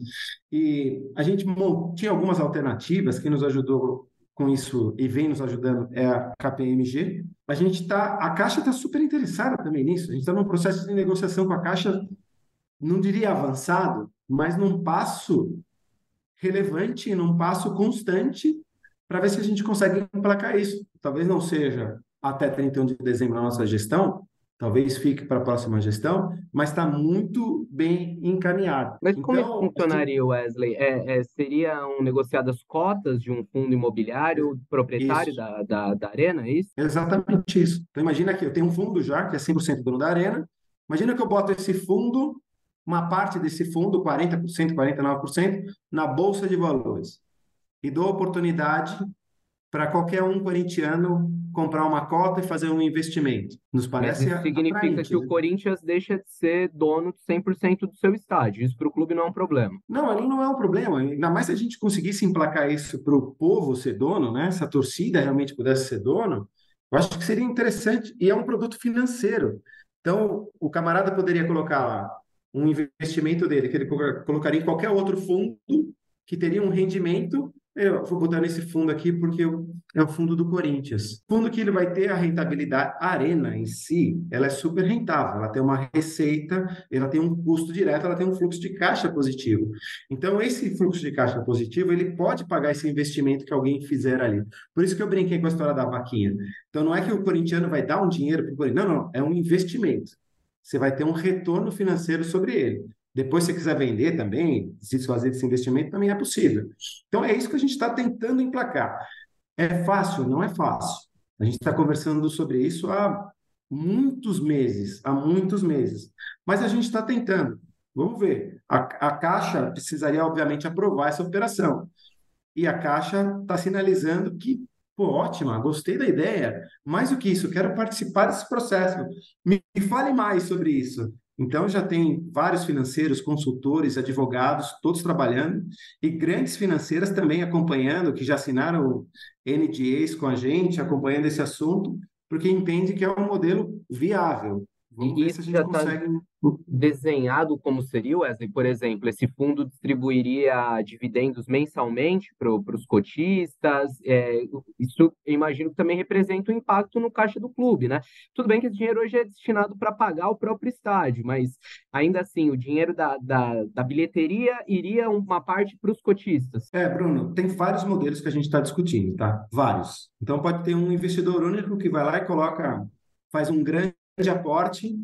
Speaker 3: E a gente tinha algumas alternativas que nos ajudou com isso e vem nos ajudando é a KPMG. A Caixa está super interessada também nisso. A gente está num processo de negociação com a Caixa, não diria avançado, mas num passo relevante, num passo constante para ver se a gente consegue emplacar isso. Talvez não seja até 31 de dezembro na nossa gestão, talvez fique para a próxima gestão, mas está muito bem encaminhado.
Speaker 4: Mas como isso
Speaker 3: Então,
Speaker 4: funcionaria, Wesley? Seriam negociadas cotas de um fundo imobiliário proprietário
Speaker 3: isso,
Speaker 4: da Arena, é isso?
Speaker 3: exatamente isso. Então, imagina que eu tenho um fundo já, que é 100% dono da Arena. Imagina que eu boto esse fundo, uma parte desse fundo, 40%, 49%, na Bolsa de Valores. E dou oportunidade para qualquer um corintiano comprar uma cota e fazer um investimento. Nos
Speaker 4: Mas
Speaker 3: parece
Speaker 4: isso significa
Speaker 3: atraente,
Speaker 4: que o
Speaker 3: né?
Speaker 4: Corinthians deixa de ser dono de 100% do seu estádio. Isso para o clube não é um problema.
Speaker 3: Não, ali não é um problema. Ainda mais se a gente conseguisse emplacar isso para o povo ser dono, né? Se a torcida realmente pudesse ser dono, eu acho que seria interessante. E é um produto financeiro. Então, o camarada poderia colocar lá um investimento dele, que ele colocaria em qualquer outro fundo, que teria um rendimento. Eu vou botar nesse fundo aqui porque é o fundo do Corinthians. O fundo que ele vai ter a rentabilidade, a Arena em si, ela é super rentável, ela tem uma receita, ela tem um custo direto, ela tem um fluxo de caixa positivo. Então, esse fluxo de caixa positivo, ele pode pagar esse investimento que alguém fizer ali. Por isso que eu brinquei com a história da vaquinha. Então, não é que o corintiano vai dar um dinheiro para o Corinthians, não, é um investimento. Você vai ter um retorno financeiro sobre ele. Depois, se você quiser vender também, se fazer esse investimento, também é possível. Então, é isso que a gente está tentando emplacar. É fácil? Não é fácil. A gente está conversando sobre isso há muitos meses. Mas a gente está tentando. Vamos ver. A Caixa precisaria, obviamente, aprovar essa operação. E a Caixa está sinalizando que, pô, ótima, gostei da ideia. Mais do que isso, quero participar desse processo. Me fale mais sobre isso. Então, já tem vários financeiros, consultores, advogados, todos trabalhando, e grandes financeiras também acompanhando, que já assinaram NDAs com a gente, acompanhando esse assunto, porque entende que é um modelo viável. Vamos
Speaker 4: E
Speaker 3: ver
Speaker 4: isso
Speaker 3: se a gente
Speaker 4: já está
Speaker 3: consegue.
Speaker 4: desenhado como seria, Wesley? Por exemplo, esse fundo distribuiria dividendos mensalmente para os cotistas. Isso, eu imagino que também representa um impacto no caixa do clube, né? Tudo bem que esse dinheiro hoje é destinado para pagar o próprio estádio, mas ainda assim, o dinheiro da bilheteria iria uma parte para os cotistas.
Speaker 3: Bruno, tem vários modelos que a gente está discutindo, tá? Vários. Então, pode ter um investidor único que vai lá e faz um grande aporte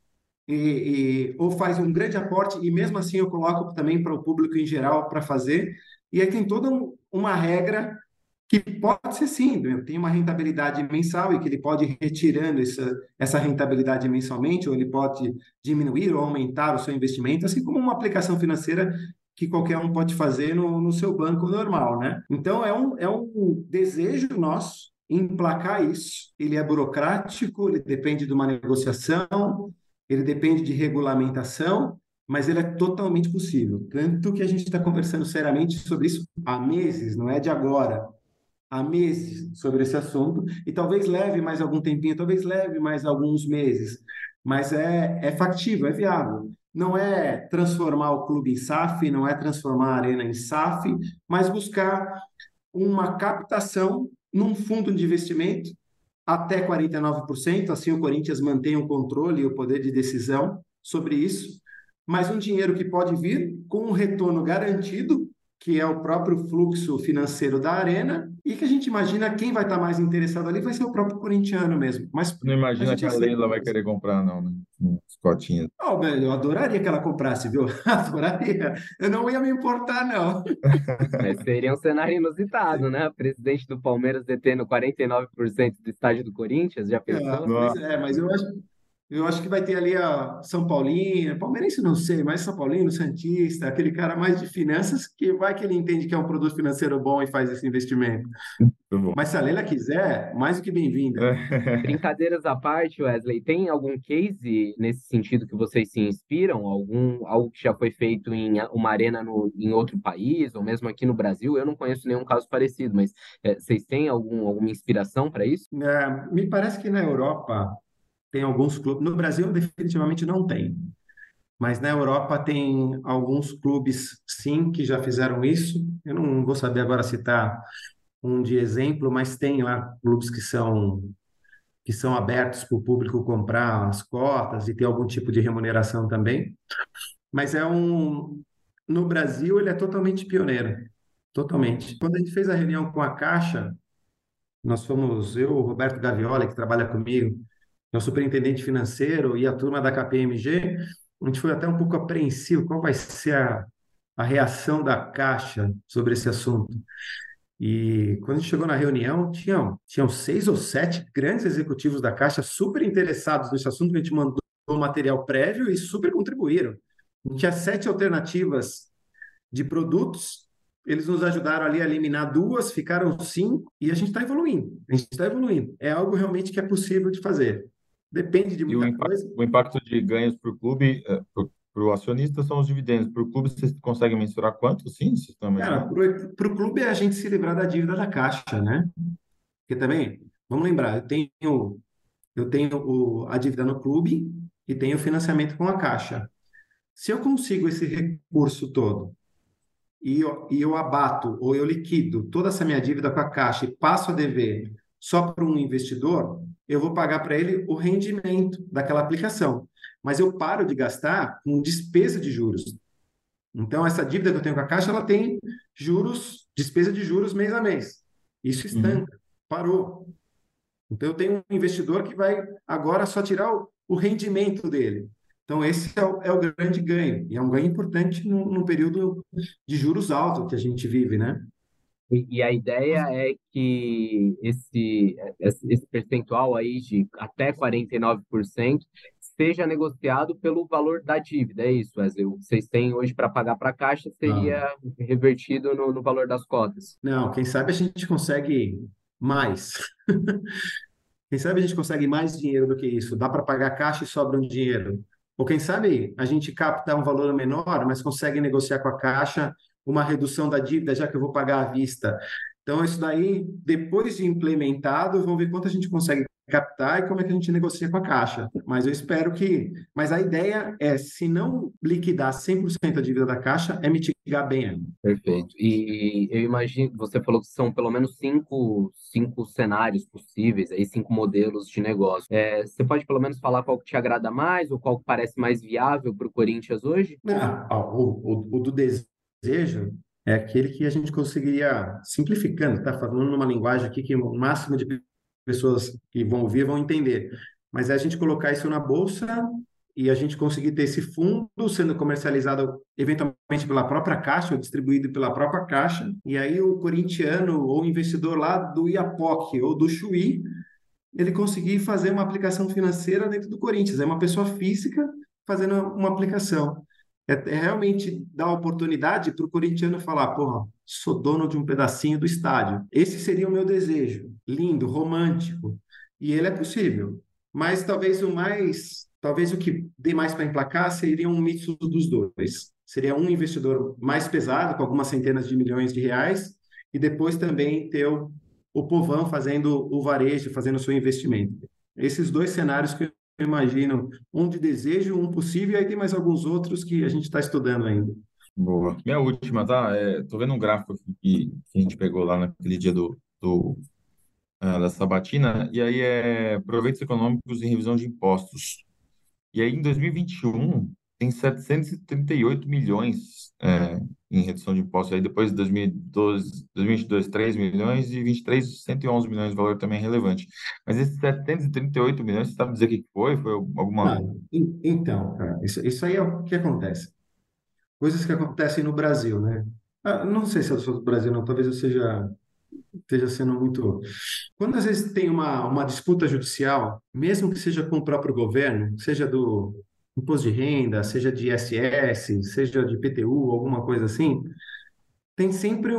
Speaker 3: ou faz um grande aporte e mesmo assim eu coloco também para o público em geral para fazer. E aí tem toda uma regra que pode ser sim, né? Tem uma rentabilidade mensal e que ele pode ir retirando essa rentabilidade mensalmente, ou ele pode diminuir ou aumentar o seu investimento, assim como uma aplicação financeira que qualquer um pode fazer no seu banco normal, né? Então, é um desejo nosso emplacar isso. Ele é burocrático, ele depende de uma negociação, ele depende de regulamentação, mas ele é totalmente possível. Tanto que a gente está conversando seriamente sobre isso há meses, não é de agora. Há meses sobre esse assunto, e talvez leve mais algum tempinho, talvez leve mais alguns meses, mas é factível, é viável. Não é transformar o clube em SAF, não é transformar a Arena em SAF, mas buscar uma captação num fundo de investimento até 49%, assim o Corinthians mantém o controle e o poder de decisão sobre isso, mas um dinheiro que pode vir com um retorno garantido, que é o próprio fluxo financeiro da Arena, e que a gente imagina quem vai estar mais interessado ali vai ser o próprio corintiano mesmo. Mas
Speaker 2: Não
Speaker 3: a
Speaker 2: imagina
Speaker 3: gente
Speaker 2: que a
Speaker 3: aceita.
Speaker 2: Leila vai querer comprar, não, né? As cotinhas.
Speaker 3: Oh, velho, eu adoraria que ela comprasse, viu? Adoraria. Eu não ia me importar, não.
Speaker 4: Mas seria um cenário inusitado, né? O presidente do Palmeiras detendo 49% do estádio do Corinthians, já pensou?
Speaker 3: Pois
Speaker 2: Nossa,
Speaker 3: é, mas Eu acho que vai ter ali a São Paulino, palmeirense não sei, mas São Paulino, Santista, aquele cara mais de finanças que vai que ele entende que é um produto financeiro bom e faz esse investimento.
Speaker 2: Tá bom.
Speaker 3: Mas se a Leila quiser, mais do que bem-vinda.
Speaker 4: Brincadeiras à parte, Wesley, tem algum case nesse sentido que vocês se inspiram? Algo que já foi feito em uma arena em outro país, ou mesmo aqui no Brasil? Eu não conheço nenhum caso parecido, mas vocês têm alguma inspiração para isso?
Speaker 3: Me parece que na Europa tem alguns clubes, no Brasil definitivamente não tem, mas na Europa tem alguns clubes, sim, que já fizeram isso. Eu não vou saber agora citar um de exemplo, mas tem lá clubes que são abertos para o público comprar as cotas e ter algum tipo de remuneração também. Mas no Brasil ele é totalmente pioneiro, totalmente. Quando a gente fez a reunião com a Caixa, nós fomos eu, o Roberto Gaviola, que trabalha comigo, é o superintendente financeiro e a turma da KPMG, a gente foi até um pouco apreensivo, qual vai ser a reação da Caixa sobre esse assunto. E quando a gente chegou na reunião, tinham 6 ou 7 grandes executivos da Caixa super interessados nesse assunto, a gente mandou um material prévio e super contribuíram. A gente tinha 7 alternativas de produtos, eles nos ajudaram ali a eliminar 2, ficaram 5, e a gente está evoluindo. A gente está evoluindo. É algo realmente que é possível de fazer. Depende de
Speaker 2: E o
Speaker 3: muita
Speaker 2: impacto,
Speaker 3: coisa.
Speaker 2: o impacto de ganhos para o clube, para o acionista, são os dividendos. Para o clube, vocês conseguem mensurar quanto, sim? Vocês estão
Speaker 3: Cara,
Speaker 2: imaginando?
Speaker 3: para o clube é a gente se livrar da dívida da Caixa, né? Porque também, vamos lembrar, eu tenho a dívida no clube e tenho o financiamento com a Caixa. Se eu consigo esse recurso todo e eu abato ou eu liquido toda essa minha dívida com a Caixa e passo a dever só para um investidor, eu vou pagar para ele o rendimento daquela aplicação. Mas eu paro de gastar com despesa de juros. Então, essa dívida que eu tenho com a Caixa, ela tem juros, despesa de juros mês a mês. Isso
Speaker 2: Uhum.
Speaker 3: estanca, parou. Então, eu tenho um investidor que vai agora só tirar o rendimento dele. Então, esse é o grande ganho. E é um ganho importante num período de juros altos que a gente vive, né?
Speaker 4: E a ideia é que esse percentual aí de até 49% seja negociado pelo valor da dívida, é isso, Wesley? O que vocês têm hoje para pagar para a Caixa
Speaker 3: Não.
Speaker 4: seria revertido no valor das cotas.
Speaker 3: Não, quem sabe a gente consegue mais. Quem sabe a gente consegue mais dinheiro do que isso? Dá para pagar a Caixa e sobra um dinheiro. Ou quem sabe a gente capta um valor menor, mas consegue negociar com a Caixa uma redução da dívida, já que eu vou pagar à vista. Então, isso daí, depois de implementado, vamos ver quanto a gente consegue captar e como é que a gente negocia com a Caixa. Mas eu espero que. Mas a ideia é, se não liquidar 100% a dívida da Caixa, é mitigar bem ela.
Speaker 4: Perfeito. E eu imagino, você falou que são pelo menos cinco cenários possíveis, aí 5 modelos de negócio. Você pode pelo menos falar qual que te agrada mais ou qual que parece mais viável para o Corinthians hoje?
Speaker 3: O do desejo é aquele que a gente conseguiria, simplificando, tá falando numa linguagem aqui que o máximo de pessoas que vão ouvir vão entender. Mas é a gente colocar isso na bolsa e a gente conseguir ter esse fundo sendo comercializado eventualmente pela própria Caixa ou distribuído pela própria Caixa. E aí o corintiano ou o investidor lá do Iapoque ou do Chuí, ele conseguir fazer uma aplicação financeira dentro do Corinthians. É uma pessoa física fazendo uma aplicação. É realmente dar oportunidade para o corintiano falar, porra, sou dono de um pedacinho do estádio. Esse seria o meu desejo. Lindo, romântico. E ele é possível. Mas talvez o que dê mais para emplacar seria um mix dos dois. Seria um investidor mais pesado, com algumas centenas de milhões de reais, e depois também ter o povão fazendo o varejo, fazendo o seu investimento. Esses dois cenários que eu imagino, um de desejo, um possível, e aí tem mais alguns outros que a gente está estudando ainda.
Speaker 2: Boa. Minha última, tá? Tô vendo um gráfico aqui que a gente pegou lá naquele dia da sabatina, e aí proveitos econômicos e revisão de impostos. E aí, em 2021, tem 738 milhões em redução de impostos. Aí, depois de 2022, 3 milhões e 23, 111 milhões de valor também é relevante. Mas esses 738 milhões, você sabe dizer o que foi? Foi alguma...
Speaker 3: Então, cara, isso aí é o que acontece. Coisas que acontecem no Brasil, né? Não sei se eu sou do Brasil, não. Talvez eu seja esteja sendo muito. Quando às vezes tem uma disputa judicial, mesmo que seja com o próprio governo, seja do imposto de renda, seja de ISS, seja de PTU, alguma coisa assim, tem sempre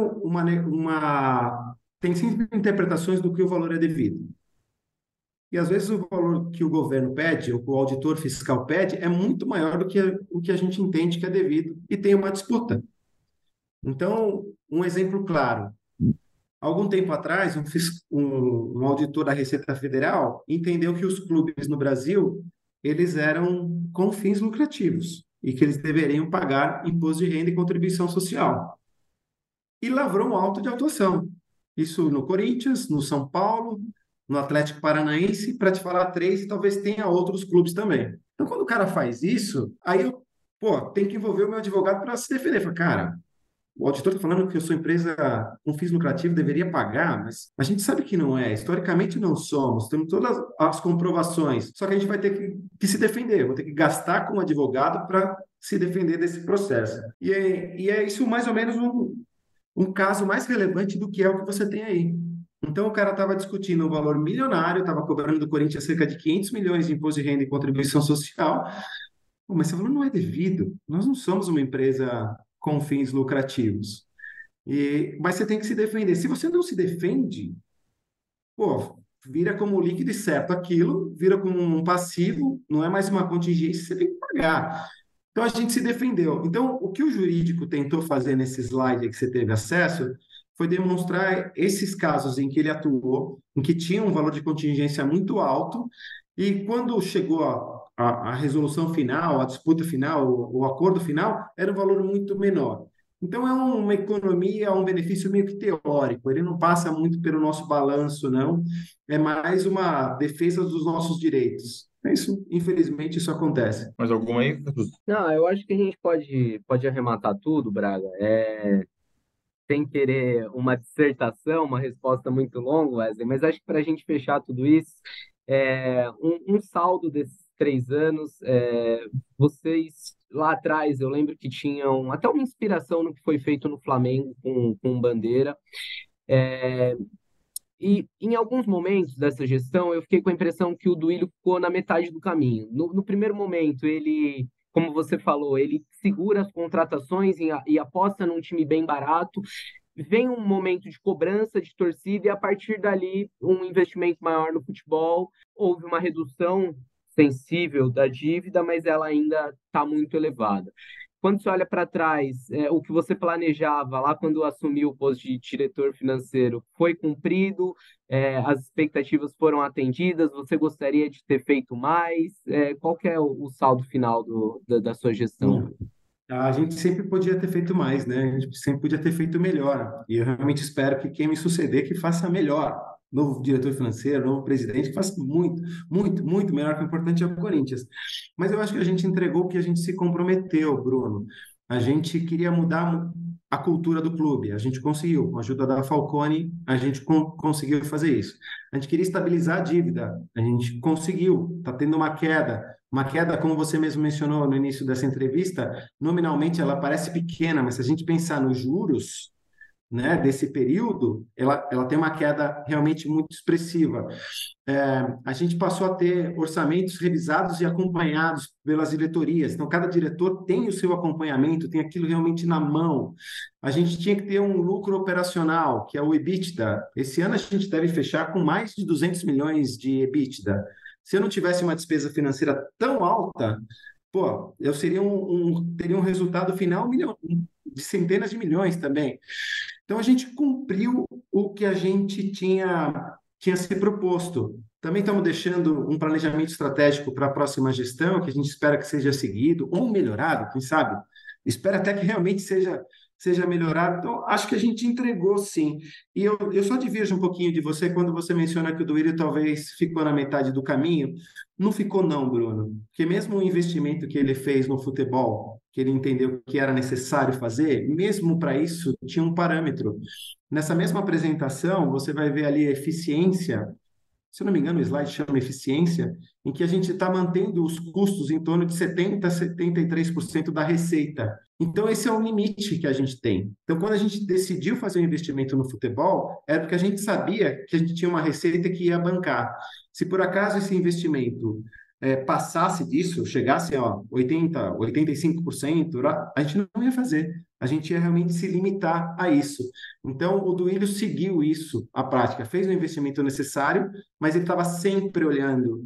Speaker 3: tem sempre interpretações do que o valor é devido. E às vezes o valor que o governo pede, ou que o auditor fiscal pede, é muito maior do que o que a gente entende que é devido, e tem uma disputa. Então, um exemplo claro. Algum tempo atrás, um auditor da Receita Federal entendeu que os clubes no Brasil, eles eram com fins lucrativos e que eles deveriam pagar imposto de renda e contribuição social. E lavrou um auto de autuação. Isso no Corinthians, no São Paulo, no Atlético Paranaense, para te falar três, e talvez tenha outros clubes também. Então, quando o cara faz isso, aí tem que envolver o meu advogado para se defender. Fala, cara, o auditor está falando que eu sou empresa com fins lucrativos, deveria pagar, mas a gente sabe que não é. Historicamente, não somos. Temos todas as comprovações. Só que a gente vai ter que se defender. Vou ter que gastar com um advogado para se defender desse processo. E é isso mais ou menos um caso mais relevante do que é o que você tem aí. Então, o cara estava discutindo um valor milionário, estava cobrando do Corinthians cerca de 500 milhões de imposto de renda e contribuição social. Pô, mas esse valor não é devido. Nós não somos uma empresa com fins lucrativos. Mas você tem que se defender. Se você não se defende, vira como líquido e certo aquilo, vira como um passivo, não é mais uma contingência, você tem que pagar. Então a gente se defendeu. Então, o que o jurídico tentou fazer nesse slide que você teve acesso foi demonstrar esses casos em que ele atuou, em que tinha um valor de contingência muito alto, e quando chegou a resolução final, a disputa final, o acordo final, era um valor muito menor. Então, é uma economia, um benefício meio que teórico, ele não passa muito pelo nosso balanço, não, é mais uma defesa dos nossos direitos. Isso, infelizmente, isso acontece.
Speaker 2: Mais alguma aí?
Speaker 4: Não, eu acho que a gente pode arrematar tudo, Braga. Sem querer uma dissertação, uma resposta muito longa, Wesley, mas acho que para a gente fechar tudo isso, um saldo desses 3 anos, vocês lá atrás, eu lembro que tinham até uma inspiração no que foi feito no Flamengo com Bandeira, e em alguns momentos dessa gestão, eu fiquei com a impressão que o Duílio ficou na metade do caminho. No primeiro momento, ele, como você falou, ele segura as contratações e aposta num time bem barato. Vem um momento de cobrança de torcida e, a partir dali, um investimento maior no futebol. Houve uma redução sensível da dívida, mas ela ainda está muito elevada. Quando você olha para trás, o que você planejava lá quando assumiu o posto de diretor financeiro foi cumprido, as expectativas foram atendidas, você gostaria de ter feito mais? Qual que é o saldo final da sua gestão?
Speaker 3: A gente sempre podia ter feito mais, né? A gente sempre podia ter feito melhor. E eu realmente espero que quem me suceder que faça melhor. Novo diretor financeiro, novo presidente, que faça muito, muito, muito melhor, que o importante é o Corinthians. Mas eu acho que a gente entregou o que a gente se comprometeu, Bruno. A gente queria mudar a cultura do clube. A gente conseguiu. Com a ajuda da Falcone, a gente conseguiu fazer isso. A gente queria estabilizar a dívida. A gente conseguiu. Está tendo uma queda. Uma queda, como você mesmo mencionou no início dessa entrevista, nominalmente ela parece pequena, mas se a gente pensar nos juros, né, desse período, ela tem uma queda realmente muito expressiva. A gente passou a ter orçamentos revisados e acompanhados pelas diretorias. Então, cada diretor tem o seu acompanhamento, tem aquilo realmente na mão. A gente tinha que ter um lucro operacional, que é o EBITDA. Esse ano a gente deve fechar com mais de 200 milhões de EBITDA. Se eu não tivesse uma despesa financeira tão alta, eu teria um resultado final de centenas de milhões também. Então, a gente cumpriu o que a gente tinha se proposto. Também estamos deixando um planejamento estratégico para a próxima gestão, que a gente espera que seja seguido ou melhorado, quem sabe? Espera até que realmente seja melhorado. Então, acho que a gente entregou, sim. E eu só divirjo um pouquinho de você quando você menciona que o Duílio talvez ficou na metade do caminho. Não ficou não, Bruno. Porque mesmo o investimento que ele fez no futebol, que ele entendeu que era necessário fazer, mesmo para isso, tinha um parâmetro. Nessa mesma apresentação, você vai ver ali a eficiência se eu não me engano, o slide chama eficiência, em que a gente está mantendo os custos em torno de 70% a 73% da receita. Então, esse é o limite que a gente tem. Então, quando a gente decidiu fazer um investimento no futebol, era porque a gente sabia que a gente tinha uma receita que ia bancar. Se por acaso esse investimento passasse disso, chegasse a 80%, 85%, a gente não ia fazer. A gente ia realmente se limitar a isso. Então, o Duílio seguiu isso, a prática, fez o investimento necessário, mas ele estava sempre olhando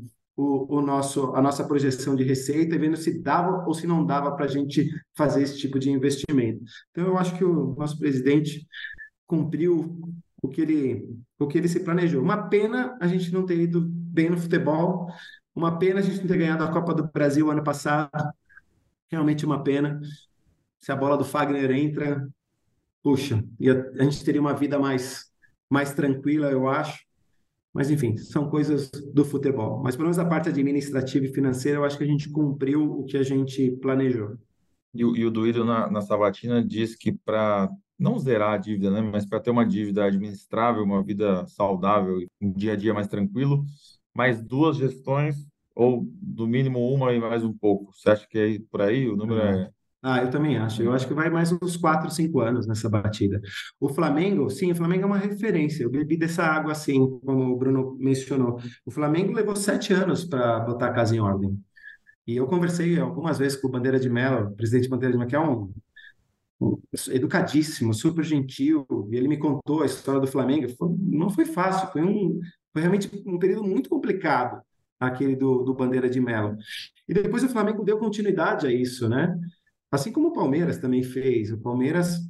Speaker 3: a nossa projeção de receita e vendo se dava ou se não dava para a gente fazer esse tipo de investimento. Então, eu acho que o nosso presidente cumpriu o que ele se planejou. Uma pena a gente não ter ido bem no futebol, uma pena a gente não ter ganhado a Copa do Brasil ano passado, realmente uma pena. Se a bola do Fagner entra, puxa, a gente teria uma vida mais tranquila, eu acho. Mas, enfim, são coisas do futebol. Mas, pelo menos a parte administrativa e financeira, eu acho que a gente cumpriu o que a gente planejou.
Speaker 2: E o Duílio, na sabatina, diz que para não zerar a dívida, né, mas para ter uma dívida administrável, uma vida saudável, um dia a dia mais tranquilo, mais 2 gestões, ou no mínimo uma e mais um pouco. Você acha que é por aí? O número é...
Speaker 3: Eu também acho. Eu acho que vai mais uns 4, 5 anos nessa batida. O Flamengo, sim, o Flamengo é uma referência. Eu bebi dessa água, assim, como o Bruno mencionou. O Flamengo levou 7 anos para botar a casa em ordem. E eu conversei algumas vezes com o Bandeira de Mello, o presidente Bandeira de Mello, que é um educadíssimo, super gentil, e ele me contou a história do Flamengo. Não foi fácil, foi realmente um período muito complicado, aquele do Bandeira de Mello. E depois o Flamengo deu continuidade a isso, né? Assim como o Palmeiras também fez. O Palmeiras,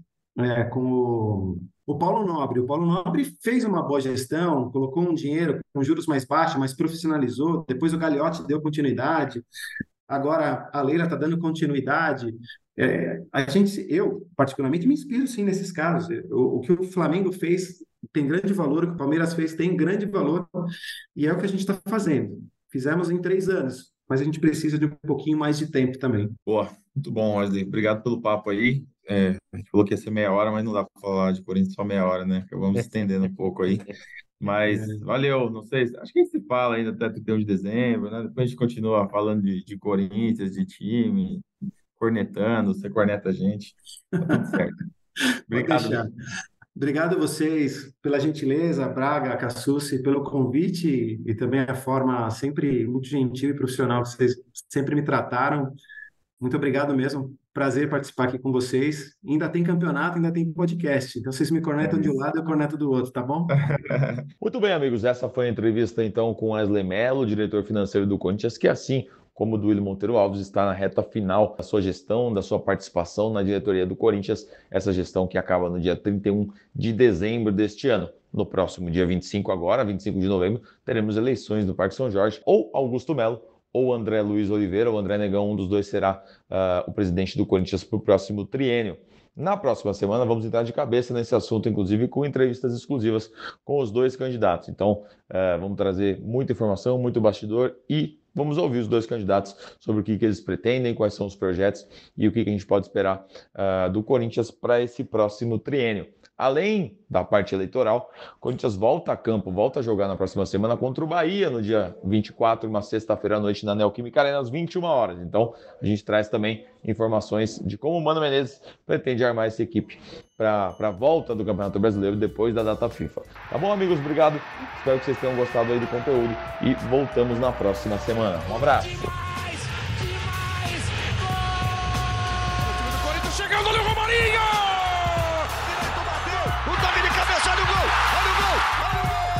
Speaker 3: com o Paulo Nobre. O Paulo Nobre fez uma boa gestão, colocou um dinheiro com juros mais baixos, mas profissionalizou. Depois o Gagliotti deu continuidade. Agora a Leila está dando continuidade. Eu, particularmente, me inspiro, sim, nesses casos. O que o Flamengo fez tem grande valor, o que o Palmeiras fez tem grande valor, e é o que a gente está fazendo. Fizemos em 3 anos, mas a gente precisa de um pouquinho mais de tempo também.
Speaker 2: Boa, muito bom, Wesley. Obrigado pelo papo aí. A gente falou que ia ser meia hora, mas não dá para falar de Corinthians só meia hora, né? Vamos estendendo um pouco aí. Mas valeu, não sei, acho que a gente se fala ainda até 31 de dezembro, né? Depois a gente continua falando de Corinthians, de time, cornetando, você corneta a gente, tá tudo certo. Obrigado.
Speaker 3: Obrigado a vocês pela gentileza, Braga, Cassucci, pelo convite e também a forma sempre muito gentil e profissional que vocês sempre me trataram. Muito obrigado mesmo. Prazer participar aqui com vocês. Ainda tem campeonato, ainda tem podcast. Então vocês me cornetam de um lado e eu corneto do outro, tá bom?
Speaker 5: Muito bem, amigos. Essa foi a entrevista então com Wesley Mello, diretor financeiro do Corinthians, que assim como o Duílio Monteiro Alves está na reta final da sua gestão, da sua participação na diretoria do Corinthians, essa gestão que acaba no dia 31 de dezembro deste ano. No próximo dia 25 agora, 25 de novembro, teremos eleições no Parque São Jorge, ou Augusto Melo, ou André Luiz Oliveira, ou André Negão, um dos dois será o presidente do Corinthians para o próximo triênio. Na próxima semana vamos entrar de cabeça nesse assunto, inclusive com entrevistas exclusivas com os 2 candidatos. Então vamos trazer muita informação, muito bastidor e vamos ouvir os 2 candidatos sobre o que eles pretendem, quais são os projetos e o que a gente pode esperar do Corinthians para esse próximo triênio. Além da parte eleitoral, o Corinthians volta a campo, volta a jogar na próxima semana contra o Bahia, no dia 24, uma sexta-feira à noite, na Neoquímica Arena, às 21 horas. Então, a gente traz também informações de como o Mano Menezes pretende armar essa equipe para a volta do Campeonato Brasileiro depois da data FIFA. Tá bom, amigos? Obrigado. Espero que vocês tenham gostado aí do conteúdo e voltamos na próxima semana. Um abraço.
Speaker 6: Chegando ali o Romarinho! O Domini cabeça, olha o gol! Olha o gol! Olha o gol!